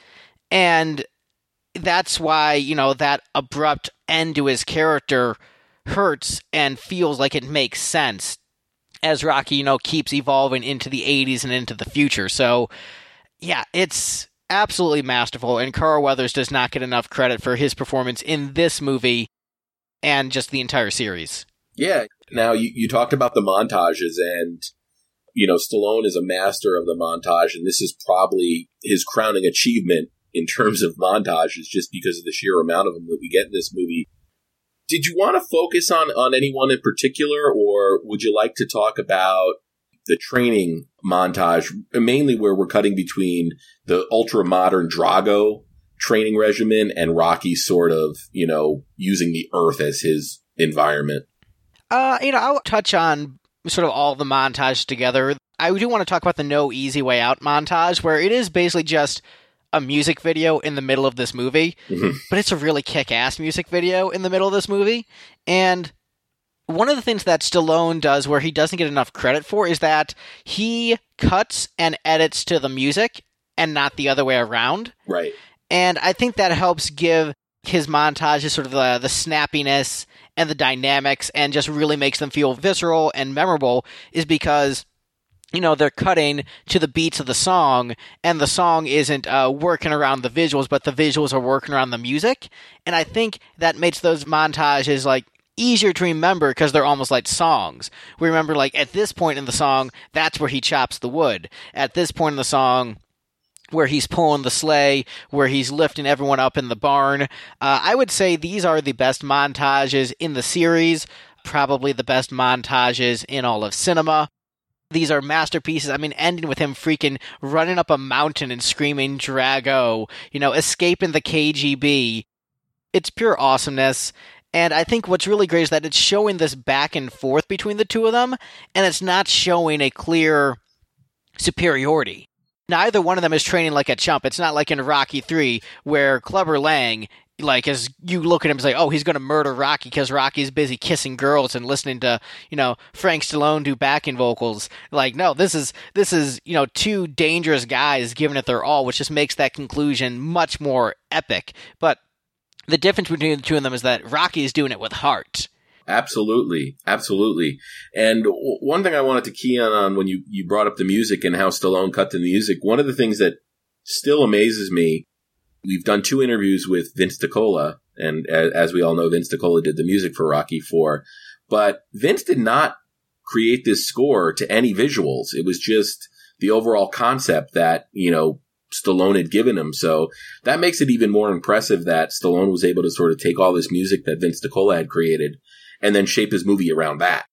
And that's why, you know, that abrupt end to his character hurts and feels like it makes sense as Rocky, you know, keeps evolving into the eighties and into the future. So, yeah, it's absolutely masterful. And Carl Weathers does not get enough credit for his performance in this movie and just the entire series. Yeah. Now, you, you talked about the montages, and, you know, Stallone is a master of the montage, and this is probably his crowning achievement in terms of montages, just because of the sheer amount of them that we get in this movie. Did you want to focus on, on anyone in particular, or would you like to talk about the training montage, mainly where we're cutting between the ultra-modern Drago training regimen and Rocky sort of, you know, using the earth as his environment? Uh, you know, I'll touch on sort of all the montage together. I do want to talk about the No Easy Way Out montage, where it is basically just a music video in the middle of this movie, mm-hmm. but it's a really kick-ass music video in the middle of this movie. And one of the things that Stallone does where he doesn't get enough credit for is that he cuts and edits to the music and not the other way around. Right. And I think that helps give his montages sort of the, the snappiness and the dynamics, and just really makes them feel visceral and memorable, is because, you know, they're cutting to the beats of the song, and the song isn't uh, working around the visuals, but the visuals are working around the music. And I think that makes those montages, like, easier to remember because they're almost like songs. We remember, like, at this point in the song, that's where he chops the wood. At this point in the song, where he's pulling the sleigh, where he's lifting everyone up in the barn. Uh, I would say these are the best montages in the series, probably the best montages in all of cinema. These are masterpieces. I mean, ending with him freaking running up a mountain and screaming Drago, you know, escaping the K G B. It's pure awesomeness. And I think what's really great is that it's showing this back and forth between the two of them, and it's not showing a clear superiority. Neither one of them is training like a chump. It's not like in Rocky three, where Clubber Lang, like, as you look at him and say, oh, he's going to murder Rocky because Rocky's busy kissing girls and listening to, you know, Frank Stallone do backing vocals. Like, no, this is, this is, you know, two dangerous guys giving it their all, which just makes that conclusion much more epic. But the difference between the two of them is that Rocky is doing it with heart. Absolutely. Absolutely. And w- one thing I wanted to key on, on when you, you brought up the music and how Stallone cut the music, one of the things that still amazes me, we've done two interviews with Vince DiCola, and as, as we all know, Vince DiCola did the music for Rocky four, but Vince did not create this score to any visuals. It was just the overall concept that, you know, Stallone had given him. So that makes it even more impressive that Stallone was able to sort of take all this music that Vince DiCola had created and then shape his movie around that.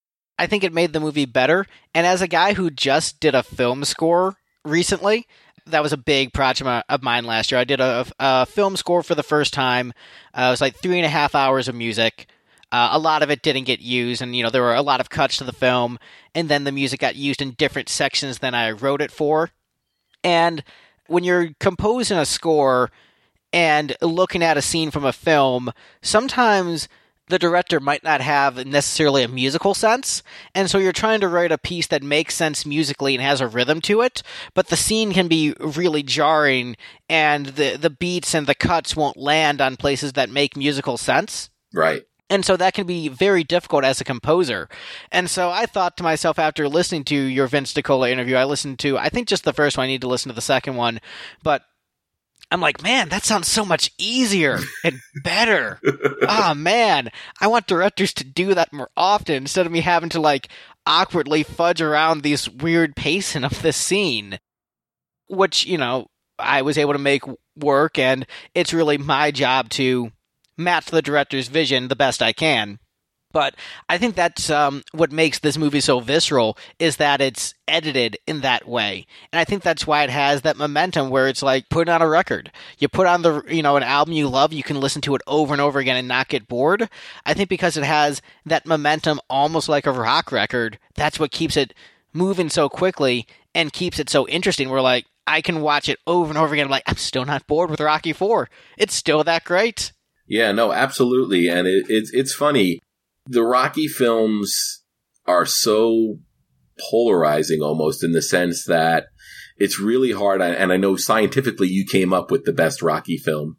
I think it made the movie better. And as a guy who just did a film score recently, that was a big project of mine last year. I did a, a film score for the first time. Uh, it was like three and a half hours of music. Uh, a lot of it didn't get used, and you know there were a lot of cuts to the film, and then the music got used in different sections than I wrote it for. And when you're composing a score and looking at a scene from a film, sometimes the director might not have necessarily a musical sense, and so you're trying to write a piece that makes sense musically and has a rhythm to it, but the scene can be really jarring, and the, the beats and the cuts won't land on places that make musical sense. Right. And so that can be very difficult as a composer. And so I thought to myself after listening to your Vince DiCola interview, I listened to, I think just the first one, I need to listen to the second one, but I'm like, man, that sounds so much easier and better. Oh, man, I want directors to do that more often instead of me having to, like, awkwardly fudge around these weird pacing of the scene, which, you know, I was able to make work, and it's really my job to match the director's vision the best I can. But I think that's um, what makes this movie so visceral, is that it's edited in that way. And I think that's why it has that momentum where it's like putting on a record. You put on the you know an album you love, you can listen to it over and over again and not get bored. I think because it has that momentum almost like a rock record, that's what keeps it moving so quickly and keeps it so interesting. We're like, I can watch it over and over again. I'm like, I'm still not bored with Rocky four. It's still that great. Yeah, no, absolutely. And it, it's it's funny. The Rocky films are so polarizing almost, in the sense that it's really hard. And I know scientifically you came up with the best Rocky film.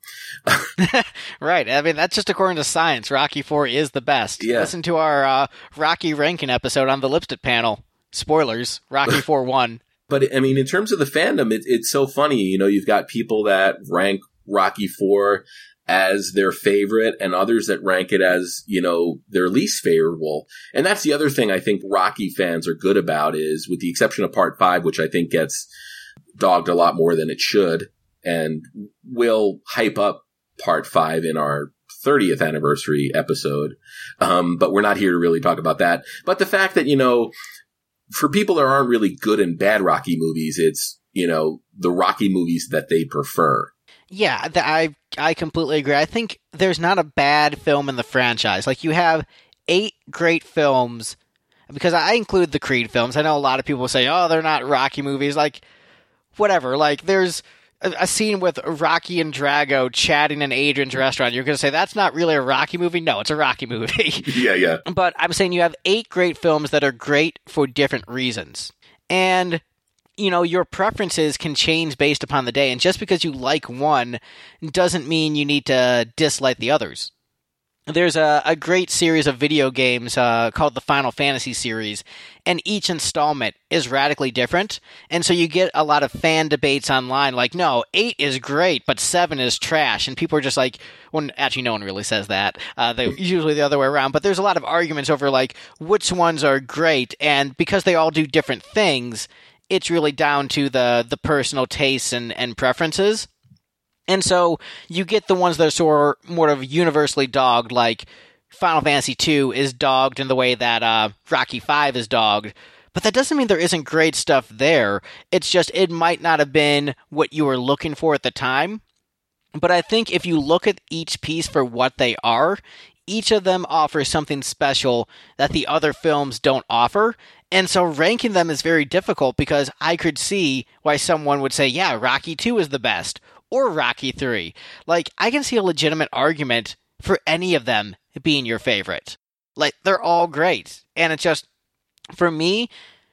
Right. I mean, that's just according to science. Rocky four is the best. Yeah. Listen to our uh, Rocky ranking episode on the Lipstick panel. Spoilers. Rocky four won. But, I mean, in terms of the fandom, it, it's so funny. You know, you've got people that rank Rocky four as their favorite, and others that rank it as, you know, their least favorable. And that's the other thing I think Rocky fans are good about, is, with the exception of part five, which I think gets dogged a lot more than it should, and we'll hype up part five in our thirtieth anniversary episode. Um, but we're not here to really talk about that. But the fact that, you know, for people that aren't really good and bad Rocky movies, it's, you know, the Rocky movies that they prefer. Yeah, th- I I completely agree. I think there's not a bad film in the franchise. Like, you have eight great films, because I include the Creed films. I know a lot of people say, oh, they're not Rocky movies. Like, whatever. Like, there's a, a scene with Rocky and Drago chatting in Adrian's restaurant. You're going to say, that's not really a Rocky movie? No, it's a Rocky movie. Yeah, yeah. But I'm saying you have eight great films that are great for different reasons. And you know, your preferences can change based upon the day, and just because you like one doesn't mean you need to dislike the others. There's a, a great series of video games uh, called the Final Fantasy series, and each installment is radically different, and so you get a lot of fan debates online, like, no, eight is great, but seven is trash, and people are just like, well, actually no one really says that, uh, they're usually the other way around, but there's a lot of arguments over, like, which ones are great, and because they all do different things, it's really down to the the personal tastes and, and preferences. And so you get the ones that are sort of more of universally dogged, like Final Fantasy two is dogged in the way that uh, Rocky five is dogged. But that doesn't mean there isn't great stuff there. It's just it might not have been what you were looking for at the time. But I think if you look at each piece for what they are, each of them offers something special that the other films don't offer. And so ranking them is very difficult, because I could see why someone would say, yeah, Rocky two is the best, or Rocky three. Like, I can see a legitimate argument for any of them being your favorite. Like, they're all great. And it's just, for me,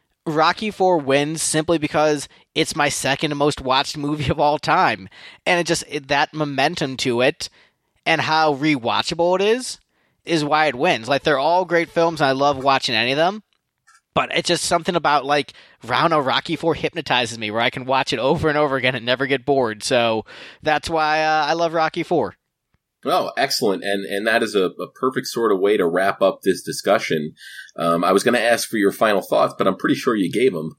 Rocky four wins simply because it's my second most watched movie of all time. And it just, that momentum to it and how rewatchable it is, is why it wins. Like, they're all great films, and I love watching any of them. But it's just something about, like, Rauno Rocky four hypnotizes me, where I can watch it over and over again and never get bored. So that's why uh, I love Rocky four. Oh, excellent. And and that is a, a perfect sort of way to wrap up this discussion. Um, I was going to ask for your final thoughts, but I'm pretty sure you gave them.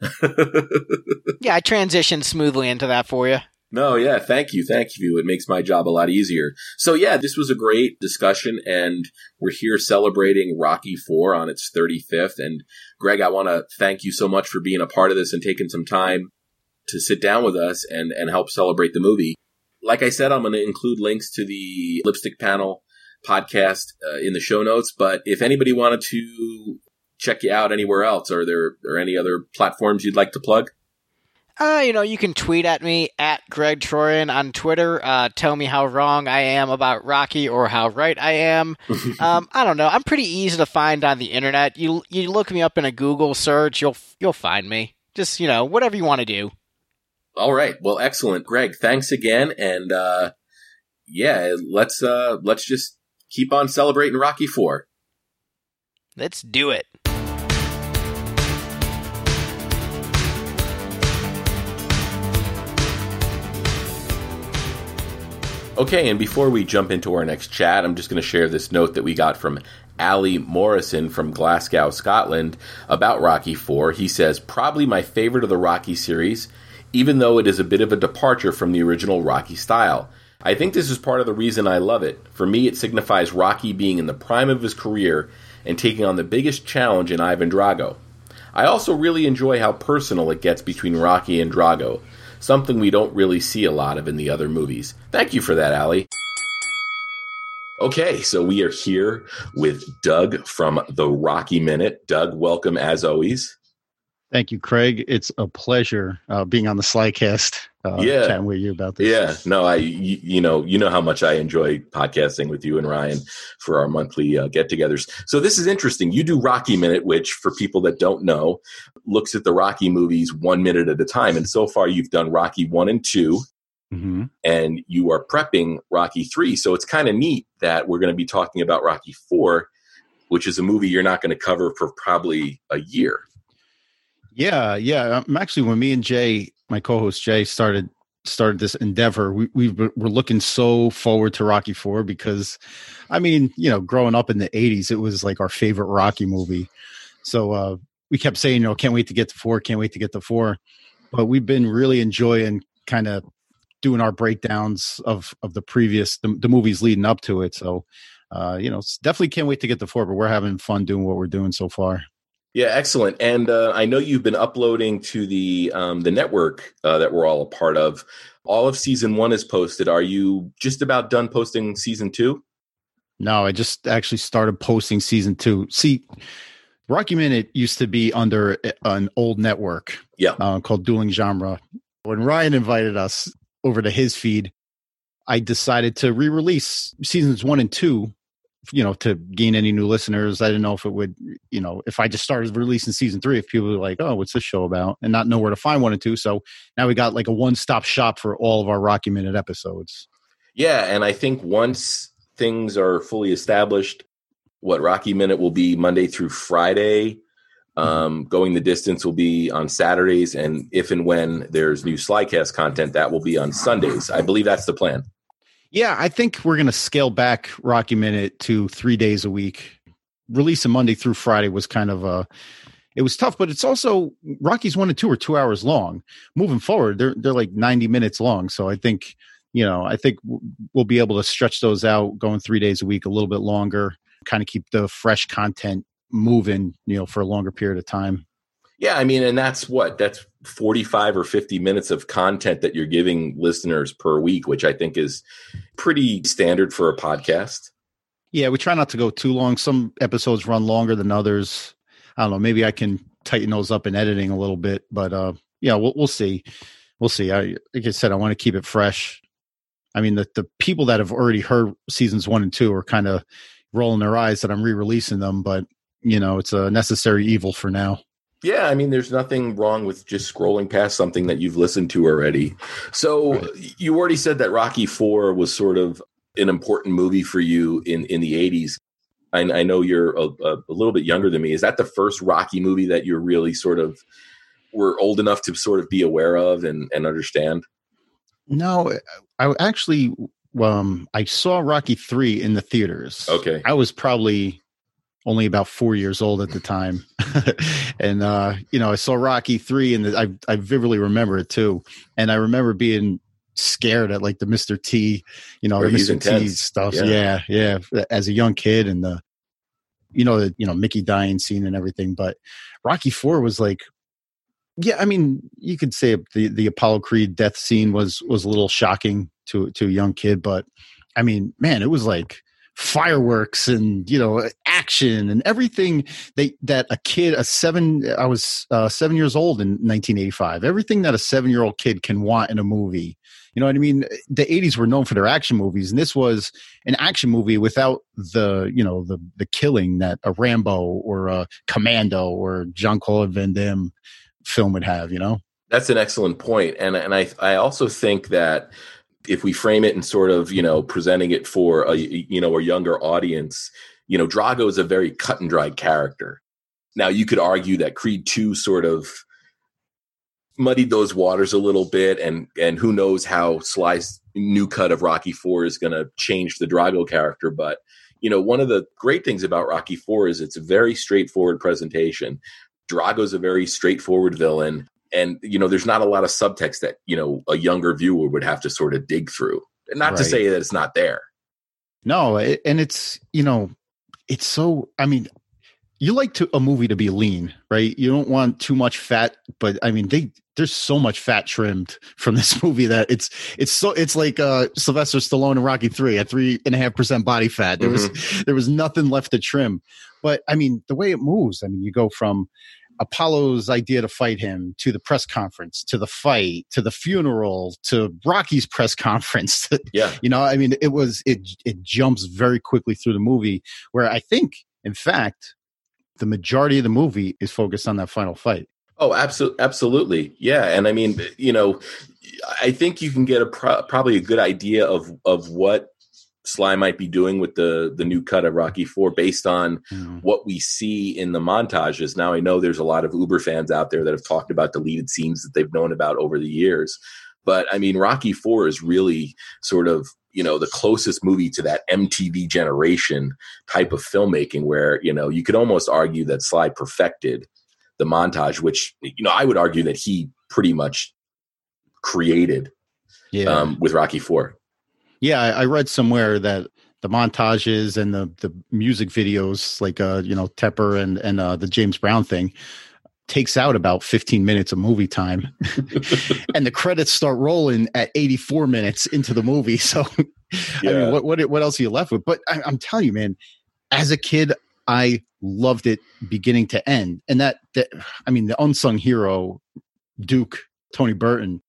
Yeah, I transitioned smoothly into that for you. No, yeah, thank you, thank you. It makes my job a lot easier. So yeah, this was a great discussion, and we're here celebrating Rocky four on its thirty-fifth. And Greg, I want to thank you so much for being a part of this and taking some time to sit down with us and, and help celebrate the movie. Like I said, I'm going to include links to the Lipstick panel podcast uh, in the show notes. But if anybody wanted to check you out anywhere else, are there, are any other platforms you'd like to plug? Uh, you know, you can tweet at me at Greg Troyan on Twitter. Uh, tell me how wrong I am about Rocky or how right I am. um, I don't know. I'm pretty easy to find on the internet. You you look me up in a Google search, you'll you'll find me. Just, you know, whatever you want to do. All right. Well, excellent, Greg. Thanks again, and uh, yeah, let's uh, let's just keep on celebrating Rocky four. Let's do it. Okay, and before we jump into our next chat, I'm just going to share this note that we got from Ali Morrison from Glasgow, Scotland, about Rocky four. He says, probably my favorite of the Rocky series, even though it is a bit of a departure from the original Rocky style. I think this is part of the reason I love it. For me, it signifies Rocky being in the prime of his career and taking on the biggest challenge in Ivan Drago. I also really enjoy how personal it gets between Rocky and Drago, something we don't really see a lot of in the other movies. Thank you for that, Ali. Okay, so we are here with Doug from the Rocky Minute. Doug, welcome as always. Thank you, Craig. It's a pleasure uh, being on the Slycast, uh, yeah. chatting with you about this. Yeah, no, I, you, you know, you know how much I enjoy podcasting with you and Ryan for our monthly uh, get-togethers. So this is interesting. You do Rocky Minute, which, for people that don't know, looks at the Rocky movies one minute at a time. And so far, you've done Rocky one and two, mm-hmm. and you are prepping Rocky three. So it's kind of neat that we're going to be talking about Rocky four, which is a movie you're not going to cover for probably a year. Yeah, yeah. I'm actually, when me and Jay, my co-host Jay, started started this endeavor, we we were looking so forward to Rocky four because, I mean, you know, growing up in the eighties, it was like our favorite Rocky movie. So uh, we kept saying, you know, can't wait to get to four, can't wait to get to four. But we've been really enjoying kind of doing our breakdowns of of the previous the, the movies leading up to it. So, uh, you know, definitely can't wait to get to four. But we're having fun doing what we're doing so far. Yeah, excellent. And uh, I know you've been uploading to the um, the network uh, that we're all a part of. All of season one is posted. Are you just about done posting season two? No, I just actually started posting season two. See, Rocky Minute used to be under an old network, yeah, uh, called Dueling Genre. When Ryan invited us over to his feed, I decided to re-release seasons one and two, you know, to gain any new listeners. I didn't know if it would, you know, if I just started releasing season three, if people were like, oh, what's this show about? And not know where to find one and two. So now we got like a one-stop shop for all of our Rocky Minute episodes. Yeah. And I think once things are fully established, what Rocky Minute will be Monday through Friday, um, mm-hmm. Going the Distance will be on Saturdays. And if and when there's new Slycast content, that will be on Sundays. I believe that's the plan. Yeah, I think we're going to scale back Rocky Minute to three days a week. Releasing Monday through Friday was kind of a, it was tough, but it's also Rockies one and two are two hours long. Moving forward, they're they're like ninety minutes long. So I think, you know, I think we'll be able to stretch those out, going three days a week, a little bit longer, kind of keep the fresh content moving, you know, for a longer period of time. Yeah, I mean, and that's what, that's forty-five or fifty minutes of content that you're giving listeners per week, which I think is pretty standard for a podcast. Yeah, we try not to go too long. Some episodes run longer than others. I don't know. Maybe I can tighten those up in editing a little bit, but uh, yeah, we'll we'll see. We'll see. I, like I said, I want to keep it fresh. I mean, the the people that have already heard seasons one and two are kind of rolling their eyes that I'm re-releasing them, but you know, it's a necessary evil for now. Yeah, I mean, there's nothing wrong with just scrolling past something that you've listened to already. So right. You already said that Rocky four was sort of an important movie for you in, in the eighties. I, I know you're a, a, a little bit younger than me. Is that the first Rocky movie that you're really sort of were old enough to sort of be aware of and, and understand? No, I actually, um, I saw Rocky three in the theaters. Okay. I was probably only about four years old at the time. and, uh, you know, I saw Rocky three and the, I, I vividly remember it too. And I remember being scared at like the Mister T, you know, the Mister T stuff. Yeah. yeah. Yeah. As a young kid and the, you know, the, you know, Mickey dying scene and everything. But Rocky four was like, yeah, I mean, you could say the, the Apollo Creed death scene was, was a little shocking to, to a young kid, but I mean, man, it was like, fireworks and, you know, action and everything they, that a kid, a seven, I was uh, seven years old in nineteen eighty-five, everything that a seven year old kid can want in a movie. You know what I mean? The eighties were known for their action movies, and this was an action movie without the, you know, the, the killing that a Rambo or a Commando or Jean-Claude Van Damme film would have, you know? That's an excellent point. And, and I, I also think that if we frame it and sort of, you know, presenting it for a, you know, a younger audience, you know, Drago is a very cut and dried character. Now, you could argue that Creed two sort of muddied those waters a little bit, and and who knows how Sly's new cut of Rocky four is going to change the Drago character. But, you know, one of the great things about Rocky four is it's a very straightforward presentation. Drago's a very straightforward villain. And, you know, there's not a lot of subtext that, you know, a younger viewer would have to sort of dig through. And not right. to say that it's not there. No, it, and it's, you know, it's so, I mean, you like to a movie to be lean, right? You don't want too much fat, but I mean, they there's so much fat trimmed from this movie that it's it's so it's like uh, Sylvester Stallone in Rocky three at three and a half percent body fat. There mm-hmm. was there was nothing left to trim. But I mean, the way it moves, I mean, you go from Apollo's idea to fight him, to the press conference, to the fight, to the funeral, to Rocky's press conference. Yeah. You know, I mean, it was, it, it jumps very quickly through the movie, where I think, in fact, the majority of the movie is focused on that final fight. Oh, absolutely. Absolutely. Yeah. And I mean, you know, I think you can get a pro- probably a good idea of, of what Sly might be doing with the the new cut of Rocky four based on mm-hmm. what we see in the montages. Now, I know there's a lot of Uber fans out there that have talked about deleted scenes that they've known about over the years. But I mean, Rocky four is really sort of, you know, the closest movie to that M T V generation type of filmmaking where, you know, you could almost argue that Sly perfected the montage, which, you know, I would argue that he pretty much created yeah. um, with Rocky four. Yeah, I read somewhere that the montages and the, the music videos, like uh, you know, Tepper and and uh, the James Brown thing, takes out about fifteen minutes of movie time, and the credits start rolling at eighty-four minutes into the movie. So, yeah. I mean, what what what else are you left with? But I, I'm telling you, man, as a kid, I loved it beginning to end, and that that I mean, the unsung hero, Duke Tony Burton.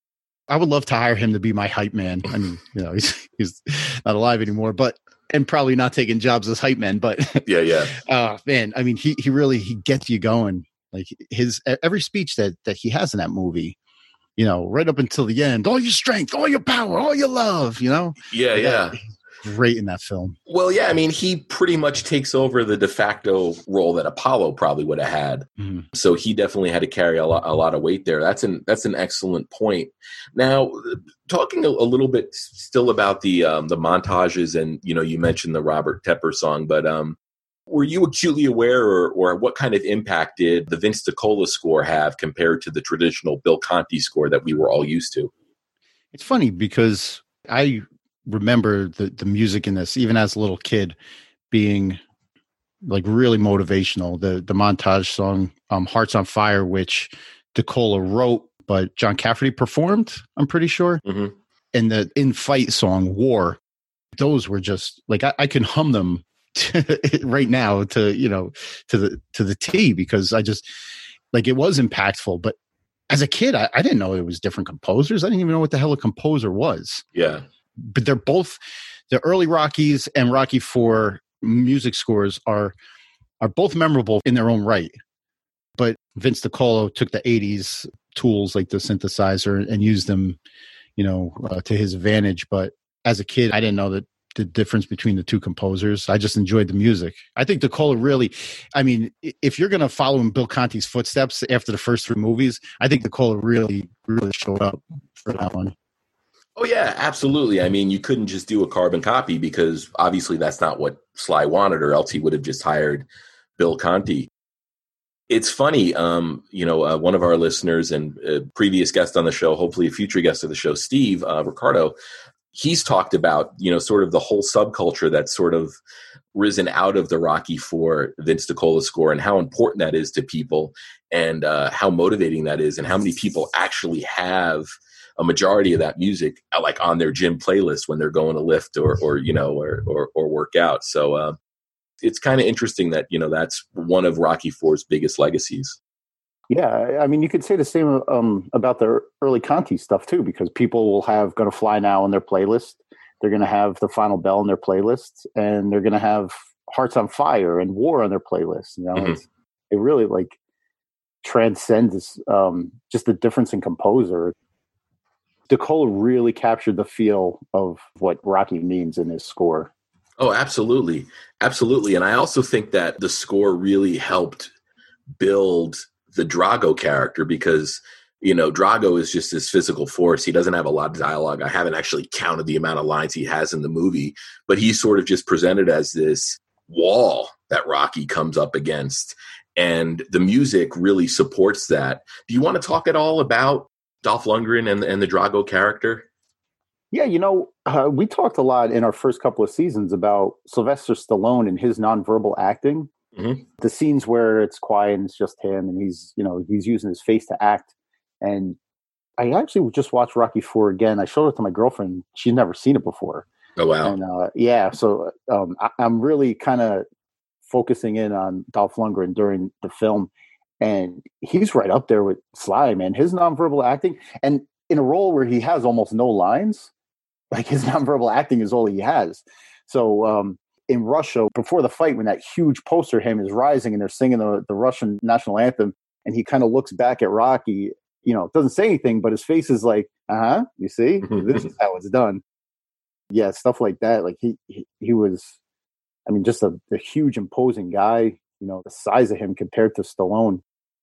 I would love to hire him to be my hype man. I mean, you know, he's he's not alive anymore, but and probably not taking jobs as hype man. But yeah, yeah. Uh, man, I mean, he he really he gets you going. Like his every speech that that he has in that movie, you know, right up until the end, all your strength, all your power, all your love. You know, yeah, like yeah. That, great in that film. Well, yeah, I mean, he pretty much takes over the de facto role that Apollo probably would have had. Mm-hmm. So he definitely had to carry a lot, a lot of weight there. That's an that's an excellent point. Now, talking a, a little bit still about the um, the montages, and you know, you mentioned the Robert Tepper song, but um, were you acutely aware, or, or what kind of impact did the Vince DiCola score have compared to the traditional Bill Conti score that we were all used to? It's funny because I remember the the music in this, even as a little kid, being like really motivational. The the montage song, um, "Hearts on Fire," which DiCola wrote, but John Cafferty performed, I'm pretty sure. Mm-hmm. And the in fight song, "War," those were just like I, I can hum them right now to you know to the to the T, because I just like it was impactful. But as a kid, I, I didn't know it was different composers. I didn't even know what the hell a composer was. Yeah. But they're both the early Rockies and Rocky four music scores are are both memorable in their own right. But Vince DiCola took the eighties tools like the synthesizer and used them, you know, uh, to his advantage. But as a kid, I didn't know that the difference between the two composers. I just enjoyed the music. I think DiCola really, I mean, if you're going to follow in Bill Conti's footsteps after the first three movies, I think DiCola really, really showed up for that one. Oh, yeah, absolutely. I mean, you couldn't just do a carbon copy because obviously that's not what Sly wanted, or else he would have just hired Bill Conti. It's funny, um, you know, uh, one of our listeners and uh, previous guest on the show, hopefully a future guest of the show, Steve uh, Ricardo, he's talked about, you know, sort of the whole subculture that's sort of risen out of the Rocky four Vince DiCola score, and how important that is to people, and uh, how motivating that is, and how many people actually have a majority of that music uh, like on their gym playlist when they're going to lift or, or you know, or, or, or work out. So uh, it's kind of interesting that, you know, that's one of Rocky four's biggest legacies. Yeah, I mean, you could say the same um, about the early Conti stuff too, because people will have Gonna Fly Now on their playlist. They're going to have The Final Bell on their playlist, and they're going to have Hearts on Fire and War on their playlist. You know, Mm-hmm. it's, it really like transcends um, just the difference in composer. DeCola really captured the feel of what Rocky means in his score. Oh, absolutely. Absolutely. And I also think that the score really helped build the Drago character because, you know, Drago is just this physical force. He doesn't have a lot of dialogue. I haven't actually counted the amount of lines he has in the movie, but he's sort of just presented as this wall that Rocky comes up against. And the music really supports that. Do you want to talk at all about Dolph Lundgren and, and the Drago character? Yeah, you know, uh, we talked a lot in our first couple of seasons about Sylvester Stallone and his nonverbal acting. Mm-hmm. The scenes where it's quiet and it's just him and he's, you know, he's using his face to act. And I actually just watched Rocky four again. I showed it to my girlfriend. She's never seen it before. Oh, wow. And uh, yeah, so um, I, I'm really kind of focusing in on Dolph Lundgren during the film. And he's right up there with Sly, man. His nonverbal acting, and in a role where he has almost no lines, like his nonverbal acting is all he has. So um, in Russia, before the fight, when that huge poster him is rising and they're singing the, the Russian national anthem, and he kind of looks back at Rocky, you know, doesn't say anything, but his face is like, uh-huh, you see, this is how it's done. Yeah, stuff like that. Like he, he, he was, I mean, just a, a huge, imposing guy, you know, the size of him compared to Stallone.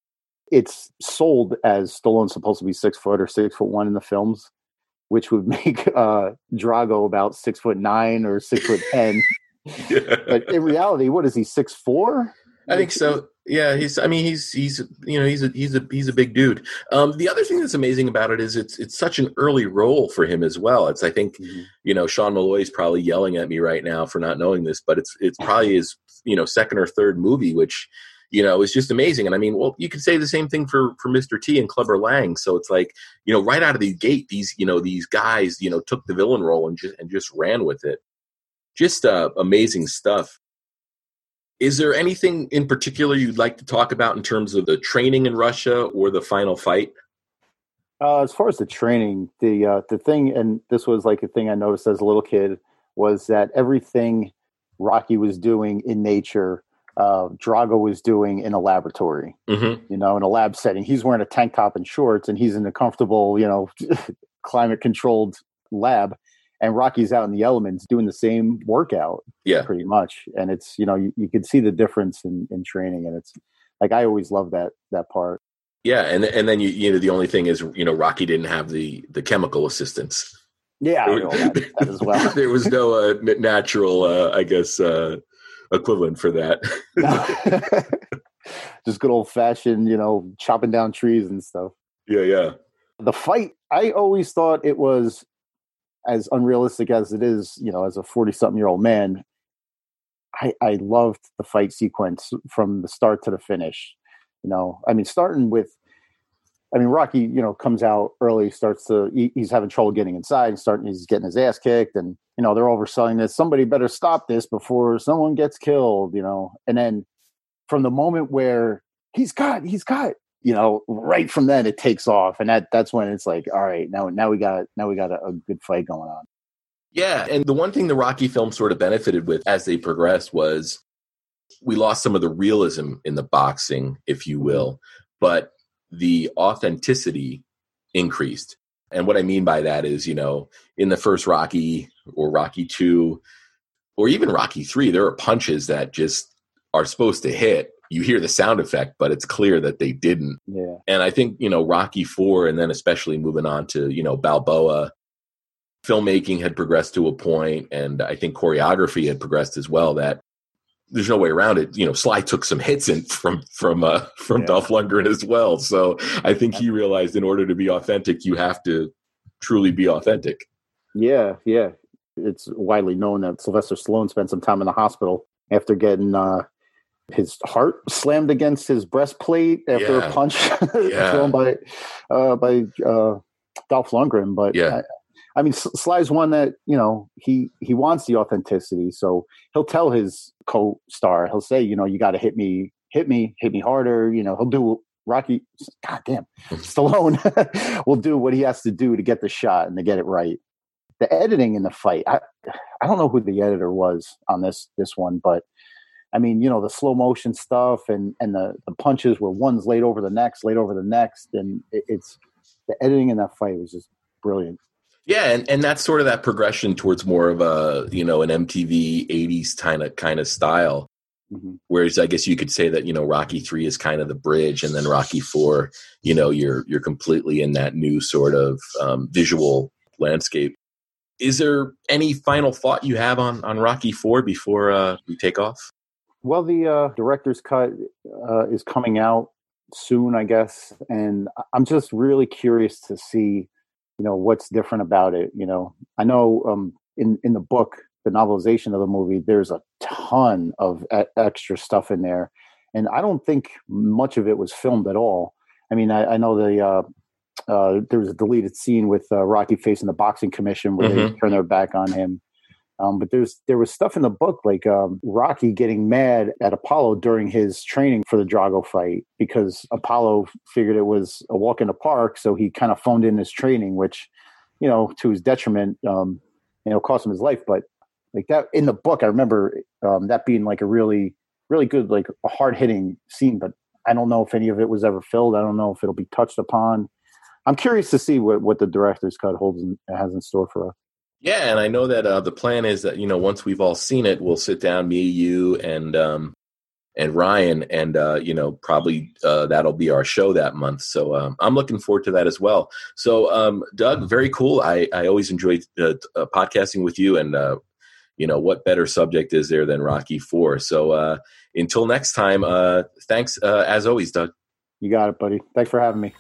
It's sold as Stallone's supposed to be six foot or six foot one in the films, which would make uh, Drago about six foot nine or six foot ten. Yeah. But in reality, what is he, six four? I think so. Yeah, he's. I mean, he's he's you know he's a he's a he's a big dude. Um, the other thing that's amazing about it is it's it's such an early role for him as well. It's I think mm-hmm. you know Sean Malloy is probably yelling at me right now for not knowing this, but it's it's probably his you know second or third movie, which you know is just amazing. And I mean, well, you could say the same thing for for Mister T and Clubber Lang. So it's like you know right out of the gate, these you know these guys you know took the villain role and just and just ran with it. Just uh, amazing stuff. Is there anything in particular you'd like to talk about in terms of the training in Russia or the final fight? Uh, as far as the training, the uh, the thing, and this was like a thing I noticed as a little kid, was that everything Rocky was doing in nature, uh, Drago was doing in a laboratory, mm-hmm. you know, in a lab setting. He's wearing a tank top and shorts, and he's in a comfortable, you know, climate-controlled lab. And Rocky's out in the elements doing the same workout, yeah, pretty much. And it's, you know, you, you can see the difference in, in training. And it's like, I always love that, that part. Yeah. And and then, you you know, the only thing is, you know, Rocky didn't have the, the chemical assistance. Yeah, I know that, that as well. There was no uh, natural, uh, I guess, uh, equivalent for that. Just good old fashioned, you know, chopping down trees and stuff. Yeah. Yeah. The fight, I always thought it was, as unrealistic as it is, you know, as a forty-something-year-old man, I, I loved the fight sequence from the start to the finish. You know, I mean, starting with, I mean, Rocky, you know, comes out early, starts to, he, he's having trouble getting inside, starting, he's getting his ass kicked, and, you know, they're overselling this. Somebody better stop this before someone gets killed, you know. And then from the moment where he's got, he's got, you know, right from then it takes off, and that that's when it's like, all right, now now we got now we got a, a good fight going on. Yeah, and the one thing the Rocky film sort of benefited with as they progressed was we lost some of the realism in the boxing, if you will, but the authenticity increased. And what I mean by that is, you know, in the first Rocky or Rocky two or even Rocky three, there are punches that just are supposed to hit. You hear the sound effect, but it's clear that they didn't. Yeah. And I think, you know, Rocky four, and then especially moving on to, you know, Balboa, filmmaking had progressed to a point, and I think choreography had progressed as well, that there's no way around it. You know, Sly took some hits in from from uh, from yeah. Dolph Lundgren as well. So I think he realized in order to be authentic, you have to truly be authentic. Yeah, yeah. It's widely known that Sylvester Stallone spent some time in the hospital after getting uh, his heart slammed against his breastplate after yeah. a punch yeah. thrown by uh, by uh, Dolph Lundgren, but Yeah. I, I mean, Sly's one that, you know, he, he wants the authenticity. So he'll tell his co-star, he'll say, you know, you got to hit me, hit me, hit me harder. You know, he'll do Rocky, God damn, Stallone will do what he has to do to get the shot and to get it right. The editing in the fight, I, I don't know who the editor was on this, this one, but I mean, you know, the slow motion stuff and, and the, the punches where one's laid over the next, laid over the next. And it, it's the editing in that fight was just brilliant. Yeah, and, and that's sort of that progression towards more of a, you know, an M T V eighties kind of kind of style. Mm-hmm. Whereas I guess you could say that, you know, Rocky three is kind of the bridge, and then Rocky four, you know, you're you're completely in that new sort of um, visual landscape. Is there any final thought you have on, on Rocky four before uh, we take off? Well, the uh, director's cut uh, is coming out soon, I guess, and I'm just really curious to see, you know, what's different about it. You know, I know um, in in the book, the novelization of the movie, there's a ton of e- extra stuff in there, and I don't think much of it was filmed at all. I mean, I, I know the uh, uh, there was a deleted scene with uh, Rocky facing the boxing commission where mm-hmm. they turn their back on him. Um, but there's there was stuff in the book like um, Rocky getting mad at Apollo during his training for the Drago fight because Apollo figured it was a walk in the park, so he kind of phoned in his training, which, you know, to his detriment, um, you know, cost him his life. But like that in the book, I remember um, that being like a really, really good, like a hard hitting scene. But I don't know if any of it was ever filled. I don't know if it'll be touched upon. I'm curious to see what, what the director's cut holds and has in store for us. Yeah, and I know that uh, the plan is that, you know, once we've all seen it, we'll sit down, me, you, and um, and Ryan, and, uh, you know, probably uh, that'll be our show that month. So um, I'm looking forward to that as well. So, um, Doug, very cool. I, I always enjoy uh, uh, podcasting with you, and, uh, you know, what better subject is there than Rocky four? So uh, until next time, uh, thanks, uh, as always, Doug. You got it, buddy. Thanks for having me.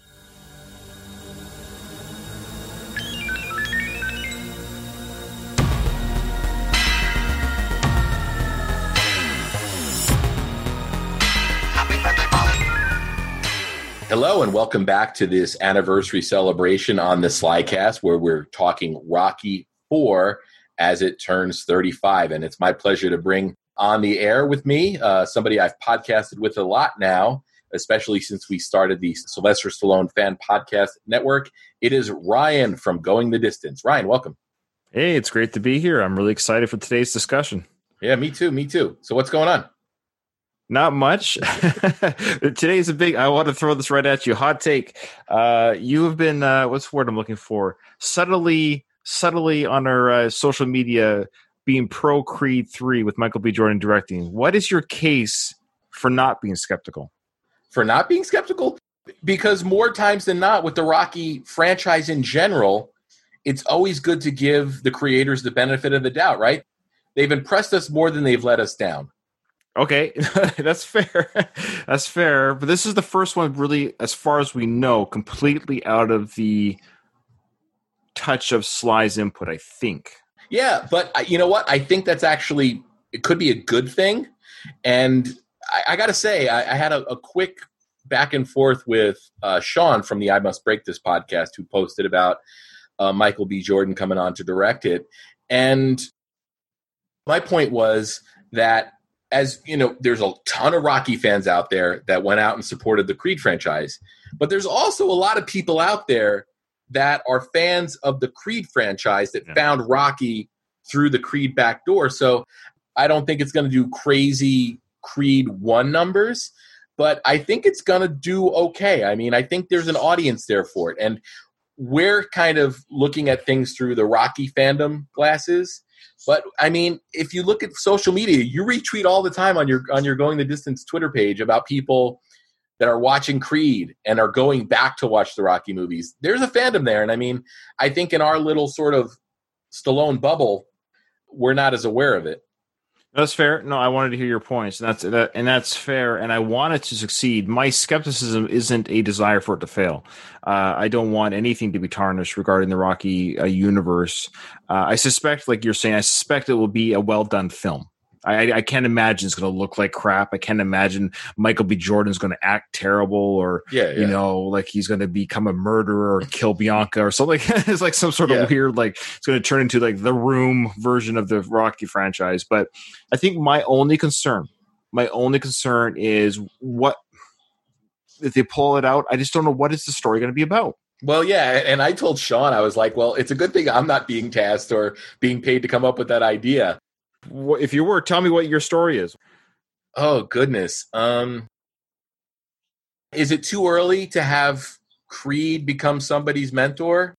Hello and welcome back to this anniversary celebration on the Slycast, where we're talking Rocky four as it turns thirty-five. And it's my pleasure to bring on the air with me uh, somebody I've podcasted with a lot now, especially since we started the Sylvester Stallone Fan Podcast Network. It is Ryan from Going the Distance. Ryan, welcome. Hey, it's great to be here. I'm really excited for today's discussion. Yeah, me too. Me too. So what's going on? Not much. Today's a big, I want to throw this right at you. Hot take. Uh, you have been, uh, what's the word I'm looking for? Subtly, subtly on our uh, social media being pro Creed three with Michael B. Jordan directing. What is your case for not being skeptical? For not being skeptical? Because more times than not with the Rocky franchise in general, it's always good to give the creators the benefit of the doubt, right? They've impressed us more than they've let us down. Okay, that's fair. That's fair. But this is the first one really, as far as we know, completely out of the touch of Sly's input, I think. Yeah, but you know what? I think that's actually, it could be a good thing. And I, I got to say, I, I had a, a quick back and forth with uh, Sean from the I Must Break This podcast, who posted about uh, Michael B. Jordan coming on to direct it. And my point was that, as you know, there's a ton of Rocky fans out there that went out and supported the Creed franchise, but there's also a lot of people out there that are fans of the Creed franchise that yeah. found Rocky through the Creed back door. So I don't think it's going to do crazy Creed one numbers, but I think it's going to do okay. I mean, I think there's an audience there for it. And we're kind of looking at things through the Rocky fandom glasses. But I mean, if you look at social media, you retweet all the time on your on your Going the Distance Twitter page about people that are watching Creed and are going back to watch the Rocky movies. There's a fandom there, and I mean, I think in our little sort of Stallone bubble, we're not as aware of it. That's fair. No, I wanted to hear your points, and that's that, and that's fair. And I want it to succeed. My skepticism isn't a desire for it to fail. Uh, I don't want anything to be tarnished regarding the Rocky uh, universe. Uh, I suspect, like you're saying, I suspect it will be a well done film. I, I can't imagine it's going to look like crap. I can't imagine Michael B. Jordan's going to act terrible, or Yeah, yeah. you know, like he's going to become a murderer or kill Bianca or something. It's like some sort of Yeah. weird, like it's going to turn into like the Room version of the Rocky franchise. But I think my only concern, my only concern is what if they pull it out. I just don't know what is the story going to be about. Well, yeah, and I told Sean, I was like, well, it's a good thing I'm not being tasked or being paid to come up with that idea. What, if you were, tell me what your story is. Oh, goodness. Um, is it too early to have Creed become somebody's mentor?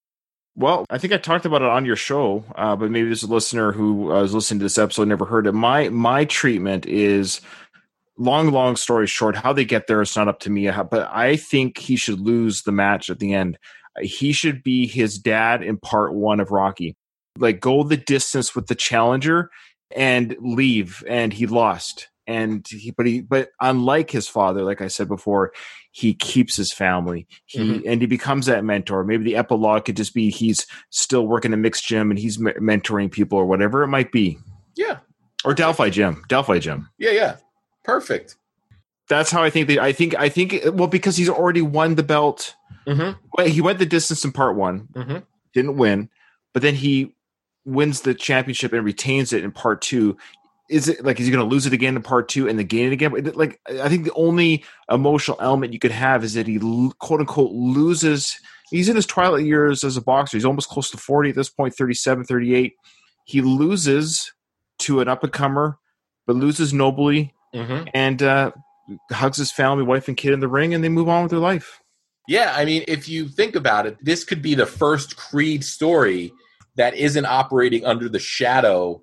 Well, I think I talked about it on your show, uh, but maybe there's a listener who uh, was listening to this episode never heard it. My my treatment is long, long story short. How they get there is not up to me, but I think he should lose the match at the end. He should be his dad in part one of Rocky. Like go the distance with the challenger and leave, and he lost. And he, but he, but unlike his father, like I said before, he keeps his family. He mm-hmm. and he becomes that mentor. Maybe the epilogue could just be he's still working a mixed gym and he's me- mentoring people or whatever it might be. Yeah, or Delphi Gym, Delphi Gym. Yeah, yeah, perfect. That's how I think. They, I think. I think. Well, because he's already won the belt. Mm-hmm. He went the distance in part one, mm-hmm. didn't win, but then he wins the championship and retains it in part two. Is it like, is he going to lose it again in part two and then gain it again? Like, I think the only emotional element you could have is that he quote unquote loses. He's in his twilight years as a boxer. He's almost close to forty at this point, thirty-seven, thirty-eight. He loses to an up and comer, but loses nobly mm-hmm. and uh, hugs his family, wife and kid in the ring, and they move on with their life. Yeah. I mean, if you think about it, this could be the first Creed story that isn't operating under the shadow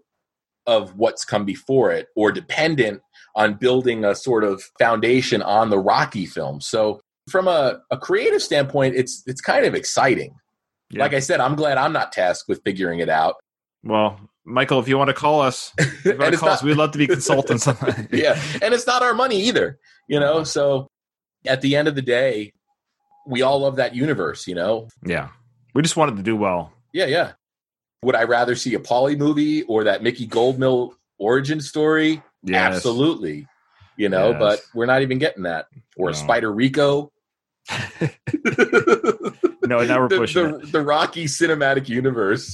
of what's come before it or dependent on building a sort of foundation on the Rocky film. So from a, a creative standpoint, it's it's kind of exciting. Yeah. Like I said, I'm glad I'm not tasked with figuring it out. Well, Michael, if you want to call us, if you want to call not, us, we'd love to be consultants. Yeah, and it's not our money either, you know? So at the end of the day, we all love that universe, you know? Yeah. We just wanted to do well. Yeah, yeah. Would I rather see a Paulie movie or that Mickey Goldmill origin story? Yes. Absolutely. You know, yes. But we're not even getting that. Or no. Spider Rico. No, now we're the, pushing the, it. The Rocky cinematic universe.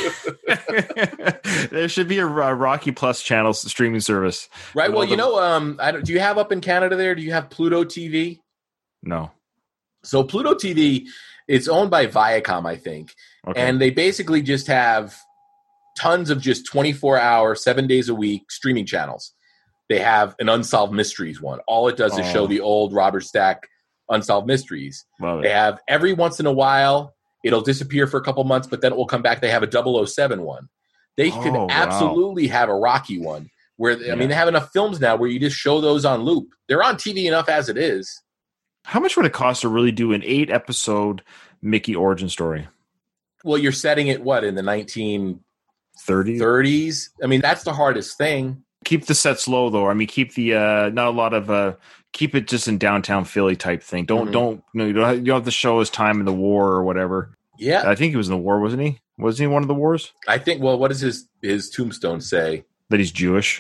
There should be a, a Rocky Plus channel streaming service. Right. Well, you know, um, I don't, do you have up in Canada there? Do you have Pluto T V? No. So Pluto T V, it's owned by Viacom, I think. Okay. And they basically just have tons of just twenty-four hour, seven days a week streaming channels. They have an Unsolved Mysteries one. All it does oh. is show the old Robert Stack Unsolved Mysteries. Love they it. have every once in a while, it'll disappear for a couple months, but then it will come back. They have a double oh seven one. They oh, could wow. absolutely have a Rocky one where, I yeah. mean, they have enough films now where you just show those on loop. They're on T V enough as it is. How much would it cost to really do an eight episode Mickey origin story? Well, you're setting it, what, in the nineteen thirties? thirties? I mean, that's the hardest thing. Keep the sets low, though. I mean, keep the, uh, not a lot of, uh, keep it just in downtown Philly type thing. Don't, Mm-hmm. don't, no, you don't have, you don't have to show his time in the war or whatever. Yeah. I think he was in the war, wasn't he? Wasn't he in one of the wars? I think, well, what does his, his tombstone say? That he's Jewish.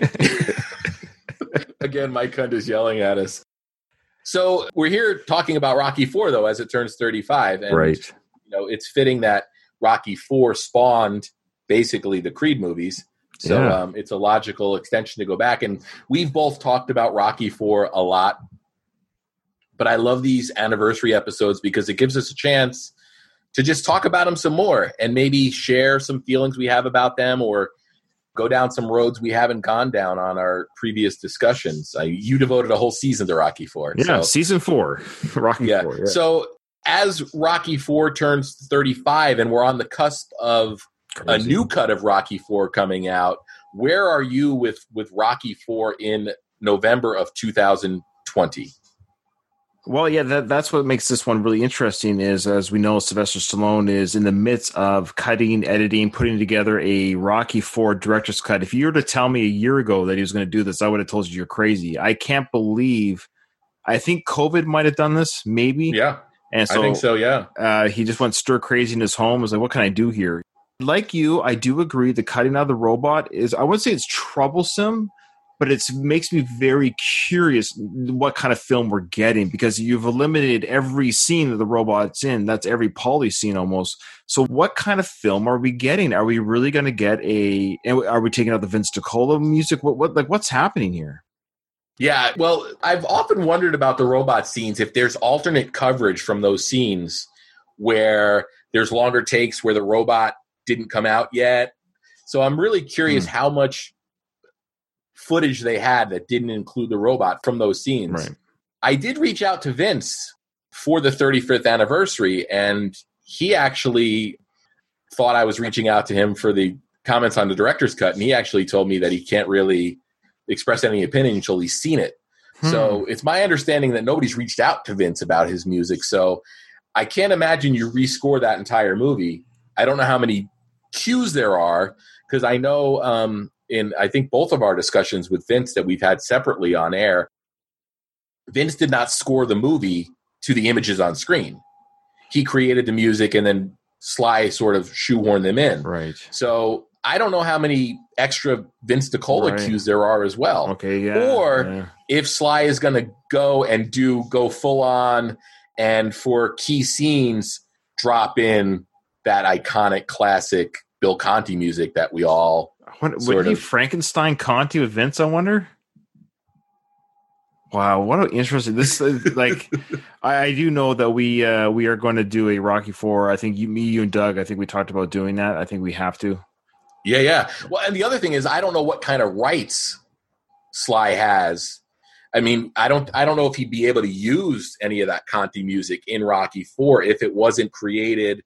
Again, Mike Hunt is yelling at us. So we're here talking about Rocky four, though, as it turns thirty-five. And, right. you know, it's fitting that Rocky four spawned basically the Creed movies. So yeah. um, it's a logical extension to go back. And we've both talked about Rocky four a lot. But I love these anniversary episodes because it gives us a chance to just talk about them some more and maybe share some feelings we have about them or go down some roads we haven't gone down on our previous discussions. Uh, you devoted a whole season to Rocky four. Yeah, so. season four. Rocky yeah. four. Yeah. So as Rocky four turns thirty-five and we're on the cusp of Crazy. a new cut of Rocky four coming out, where are you with, with Rocky four in November of two thousand twenty? Well, yeah, that, that's what makes this one really interesting is, as we know, Sylvester Stallone is in the midst of cutting, editing, putting together a Rocky four director's cut. If you were to tell me a year ago that he was going to do this, I would have told you you're crazy. I can't believe – I think COVID might have done this, maybe. Yeah, and so, I think so, yeah. Uh, he just went stir crazy in his home. Was like, what can I do here? Like you, I do agree the cutting out of the robot is, I wouldn't say it's troublesome, but it makes me very curious what kind of film we're getting, because you've eliminated every scene that the robot's in. That's every poly scene almost. So what kind of film are we getting? Are we really going to get a, are we taking out the Vince DiCola music? What, what, like, what's happening here? Yeah, well, I've often wondered about the robot scenes, if there's alternate coverage from those scenes where there's longer takes where the robot didn't come out yet. So I'm really curious mm. how much footage they had that didn't include the robot from those scenes. Right. I did reach out to Vince for the thirty-fifth anniversary, and he actually thought I was reaching out to him for the comments on the director's cut, and he actually told me that he can't really express any opinion until he's seen it. Hmm. So it's my understanding that nobody's reached out to Vince about his music, so I can't imagine you rescore that entire movie. I don't know how many cues there are, because I know um, in I think both of our discussions with Vince that we've had separately on air, Vince did not score the movie to the images on screen. He created the music and then Sly sort of shoehorned them in. Right. So I don't know how many extra Vince DiCola right. cues there are as well. Okay, yeah. Or yeah. if Sly is going to go and do go full on and for key scenes drop in that iconic classic Bill Conti music that we all what, would he of, Frankenstein Conti with Vince, I wonder? Wow, what an interesting this is like I, I do know that we uh, we are going to do a Rocky Four. I think you me, you and Doug, I think we talked about doing that. I think we have to. Yeah, yeah. Well, and the other thing is I don't know what kind of rights Sly has. I mean, I don't I don't know if he'd be able to use any of that Conti music in Rocky Four if it wasn't created,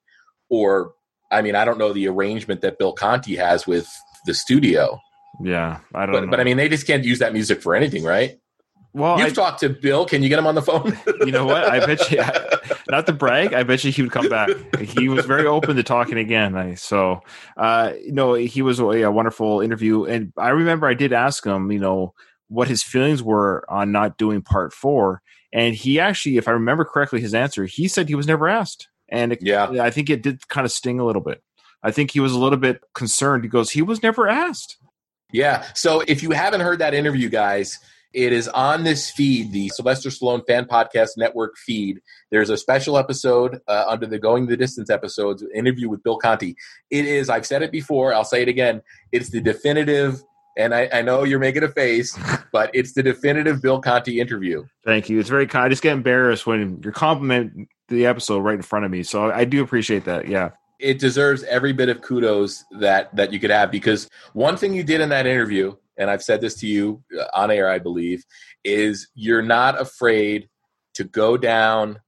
or I mean, I don't know the arrangement that Bill Conti has with the studio. Yeah, I don't but, know. But I mean, they just can't use that music for anything, right? Well, You've I, talked to Bill. Can you get him on the phone? You know what? I bet you, I, not to brag, I bet you he would come back. He was very open to talking again. I, so, uh, you know, he was a, a wonderful interview. And I remember I did ask him, you know, what his feelings were on not doing part four. And he actually, if I remember correctly, his answer, he said he was never asked. And it, yeah, I think it did kind of sting a little bit. I think he was a little bit concerned. He goes, he was never asked. Yeah. So if you haven't heard that interview, guys, it is on this feed, the Sylvester Stallone Fan Podcast Network feed. There's a special episode uh, under the Going the Distance episodes, interview with Bill Conti. It is, I've said it before, I'll say it again, it's the definitive, and I, I know you're making a face, but it's the definitive Bill Conti interview. Thank you. It's very kind. I just get embarrassed when you're complimenting the episode right in front of me. So I do appreciate that. Yeah. It deserves every bit of kudos that, that you could have, because one thing you did in that interview, and I've said this to you on air, I believe, is you're not afraid to go down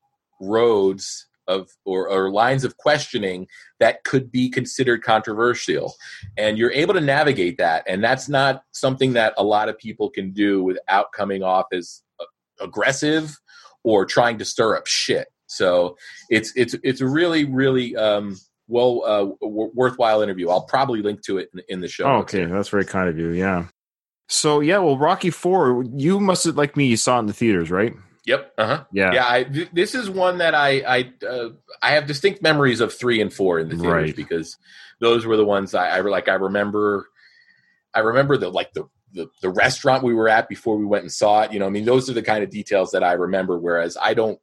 roads of or, or lines of questioning that could be considered controversial. And you're able to navigate that. And that's not something that a lot of people can do without coming off as aggressive or trying to stir up shit. So it's it's it's a really, really um, well uh, w- worthwhile interview. I'll probably link to it in, in the show. Oh, okay, that's very kind of you. Yeah. So yeah, well, Rocky Four, you must have, like me, you saw it in the theaters, right? Yep. Uh huh. Yeah. Yeah. I, th- this is one that I I uh, I have distinct memories of three and four in the theaters right. because those were the ones I, I like. I remember. I remember the like the, the the restaurant we were at before we went and saw it. You know, I mean, those are the kind of details that I remember. Whereas I don't,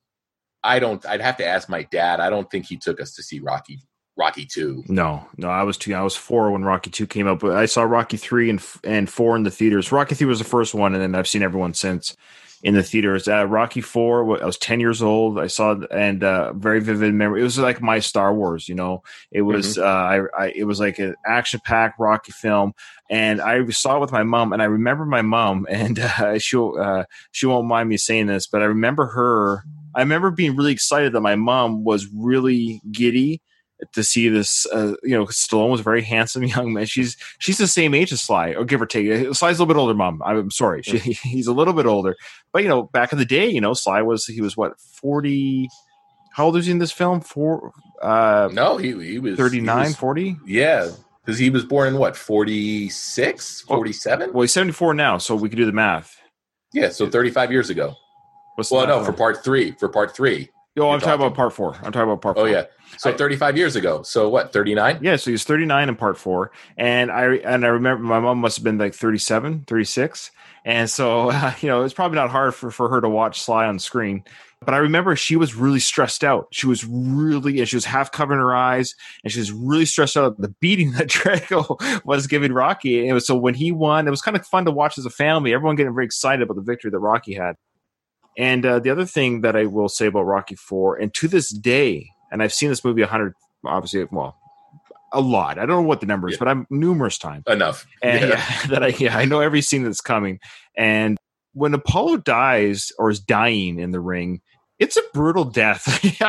I don't. I'd have to ask my dad. I don't think he took us to see Rocky. Rocky two. No, no, I was two. I was four when Rocky two came out, but I saw Rocky three and and four in the theaters. Rocky three was the first one, and then I've seen everyone since in the theaters. Uh, Rocky four, I was ten years old. I saw and uh, very vivid memory. It was like my Star Wars, you know. It was mm-hmm. uh, I, I it was like an action packed Rocky film, and I saw it with my mom. And I remember my mom, and uh, she uh, she won't mind me saying this, but I remember her. I remember being really excited that my mom was really giddy to see this, uh, you know, Stallone was a very handsome young man. She's she's the same age as Sly, or give or take. Sly's a little bit older, Mom. I'm sorry, she, he's a little bit older. But you know, back in the day, you know, Sly was he was what forty? How old was he in this film? Four? Uh, no, he he was thirty-nine, forty. Yeah, because he was born in what forty-six, forty-seven. Well, he's seventy-four now, so we could do the math. Yeah, so thirty-five years ago. What's well, no, for part three. For part three. Yo, I'm talking, talking about part four. I'm talking about part four. Oh, yeah. So I, thirty-five years ago. So what, thirty-nine? Yeah, so he was thirty-nine in part four. And I and I remember my mom must have been like thirty-seven, thirty-six. And so, uh, you know, it's probably not hard for, for her to watch Sly on screen. But I remember she was really stressed out. She was really, she was half covering her eyes, and she was really stressed out at the beating that Drago was giving Rocky. And it was, so when he won, it was kind of fun to watch as a family, everyone getting very excited about the victory that Rocky had. And uh, the other thing that I will say about Rocky four, and to this day, and I've seen this movie a hundred, obviously, well, a lot. I don't know what the number is, yeah. but I'm numerous times. Enough. And yeah. Yeah, that I, yeah, I know every scene that's coming. And when Apollo dies or is dying in the ring, it's a brutal death.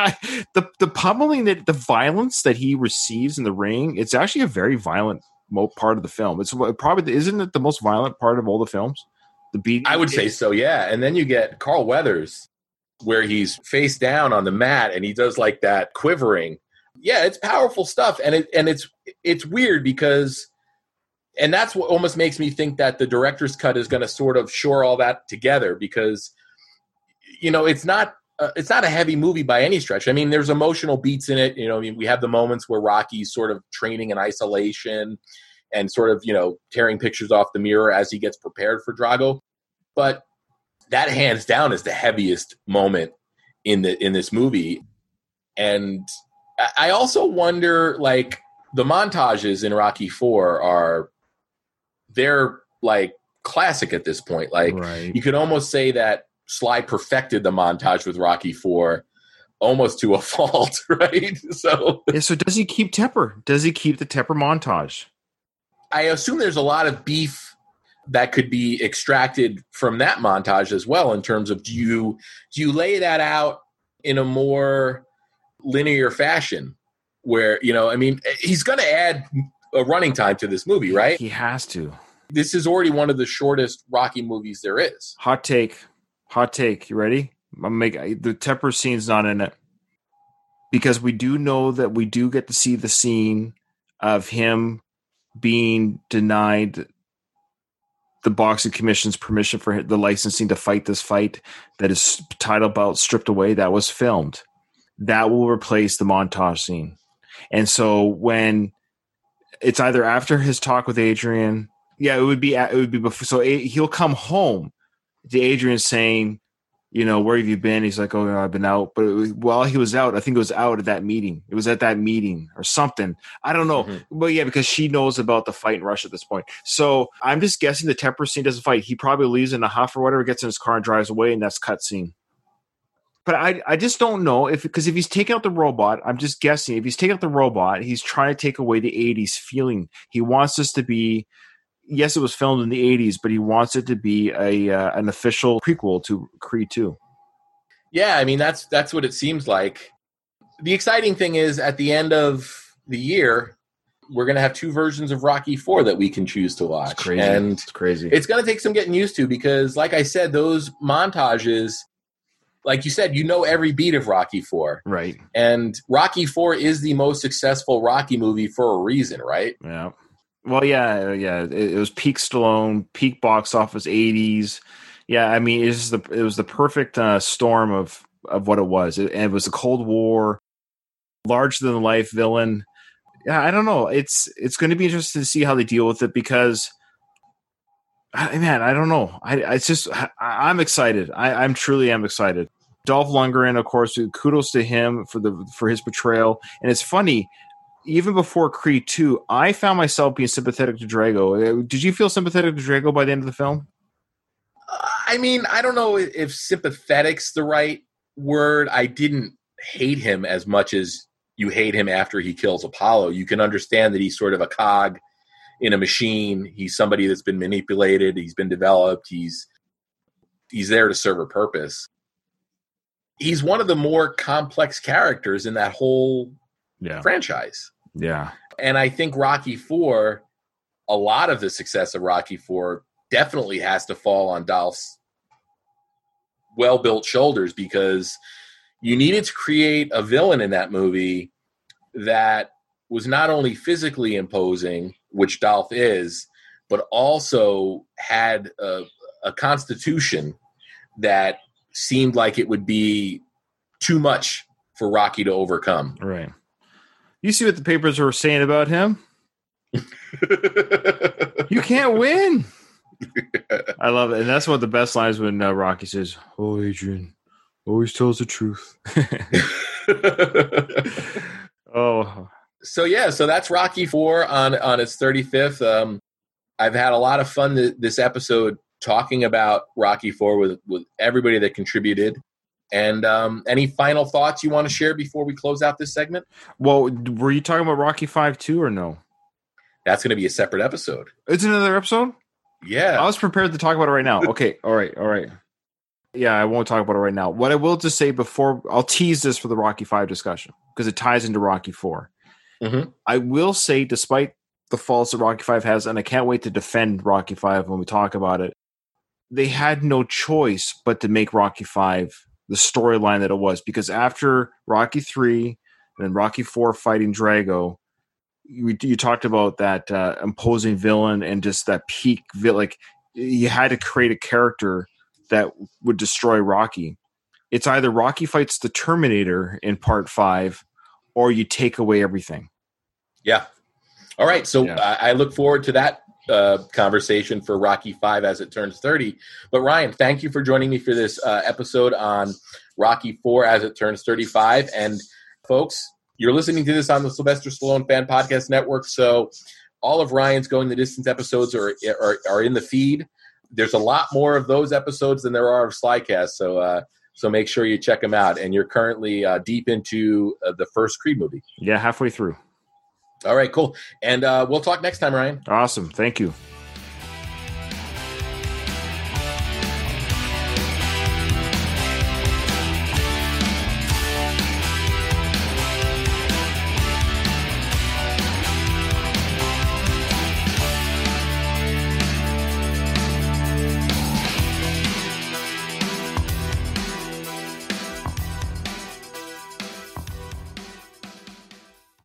the the pummeling, that the violence that he receives in the ring, it's actually a very violent mo- part of the film. It's probably, isn't it the most violent part of all the films? The beat. I would say so, yeah. And then you get Carl Weathers, where he's face down on the mat and he does like that quivering. Yeah, it's powerful stuff, and it and it's it's weird because, and that's what almost makes me think that the director's cut is going to sort of shore all that together, because, you know, it's not. Uh, it's not a heavy movie by any stretch. I mean, there's emotional beats in it. You know, I mean, we have the moments where Rocky's sort of training in isolation and sort of, you know, tearing pictures off the mirror as he gets prepared for Drago. But that hands down is the heaviest moment in the in this movie. And I also wonder, like, the montages in Rocky four are, they're like classic at this point. Like, right. You could almost say that Sly perfected the montage with Rocky four almost to a fault, right? So, yeah, so does he keep Tepper? Does he keep the Tepper montage? I assume there's a lot of beef that could be extracted from that montage as well, in terms of, do you do you lay that out in a more linear fashion where, you know, I mean, he's going to add a running time to this movie, right? He has to. This is already one of the shortest Rocky movies there is. Hot take. Hot take. You ready? I'm make the Tepper scene's not in it, because we do know that we do get to see the scene of him being denied the boxing commission's permission for the licensing to fight this fight, that his title belt stripped away. That was filmed. That will replace the montage scene. And so when it's either after his talk with Adrian, yeah, it would be it would be before. So he'll come home to Adrian saying, you know, where have you been? He's like, oh, no, I've been out. But it was, while he was out, I think it was out at that meeting. It was at that meeting or something. I don't know. Mm-hmm. But yeah, because she knows about the fight in Russia at this point. So I'm just guessing the Tepper scene doesn't fight. He probably leaves in a huff or whatever, gets in his car and drives away, and that's cut scene. But I, I just don't know if, because if he's taking out the robot, I'm just guessing, if he's taking out the robot, he's trying to take away the eighties feeling. He wants us to be, yes, it was filmed in the eighties, but he wants it to be a uh, an official prequel to Creed two. Yeah, I mean, that's that's what it seems like. The exciting thing is, at the end of the year, we're going to have two versions of Rocky four that we can choose to watch. It's crazy. And it's crazy. It's going to take some getting used to, because, like I said, those montages, like you said, you know every beat of Rocky four. Right. And Rocky four is the most successful Rocky movie for a reason, right? Yeah. Well, yeah, yeah. It, it was peak Stallone, peak box office eighties. Yeah, I mean, it was the it was the perfect uh, storm of of what it was. It, and it was the Cold War, larger than life villain. Yeah, I don't know. It's it's going to be interesting to see how they deal with it, because, I, man, I don't know. I it's just I, I'm excited. I, I'm truly am excited. Dolph Lundgren, of course, kudos to him for the for his portrayal. And it's funny, even before Creed two, I found myself being sympathetic to Drago. Did you feel sympathetic to Drago by the end of the film? I mean, I don't know if sympathetic's the right word. I didn't hate him as much as you hate him after he kills Apollo. You can understand that he's sort of a cog in a machine. He's somebody that's been manipulated. He's been developed. He's he's there to serve a purpose. He's one of the more complex characters in that whole yeah. franchise. Yeah. And I think Rocky four, a lot of the success of Rocky four definitely has to fall on Dolph's well-built shoulders, because you needed to create a villain in that movie that was not only physically imposing, which Dolph is, but also had a, a constitution that seemed like it would be too much for Rocky to overcome. Right. You see what the papers were saying about him? You can't win. I love it. And that's one of the best lines when uh, Rocky says, "Oh, Adrian always tells the truth." Oh. So, yeah, so that's Rocky four on, on its thirty-fifth. Um, I've had a lot of fun th- this episode talking about Rocky four with, with everybody that contributed. And um, any final thoughts you want to share before we close out this segment? Well, were you talking about Rocky five too or no? That's going to be a separate episode. It's another episode? Yeah. I was prepared to talk about it right now. Okay. All right. All right. Yeah, I won't talk about it right now. What I will just say before, I'll tease this for the Rocky five discussion because it ties into Rocky four. Mm-hmm. I will say, despite the faults that Rocky five has, and I can't wait to defend Rocky five when we talk about it, they had no choice but to make Rocky five the storyline that it was. Because after Rocky three and then Rocky four fighting Drago, you, you talked about that uh, imposing villain and just that peak villain. Like, you had to create a character that would destroy Rocky. It's either Rocky fights the Terminator in part five, or you take away everything. Yeah. All right. So Yeah. I, I look forward to that uh, conversation for Rocky five as it turns thirty. But Ryan, thank you for joining me for this uh, episode on Rocky four as it turns thirty-five. And folks, you're listening to this on the Sylvester Stallone Fan Podcast Network. So all of Ryan's Going the Distance episodes are, are, are in the feed. There's a lot more of those episodes than there are of Slycast. So, uh, so make sure you check them out. And you're currently uh, deep into uh, the first Creed movie. Yeah, halfway through. All right, cool. And uh, we'll talk next time, Ryan. Awesome. Thank you.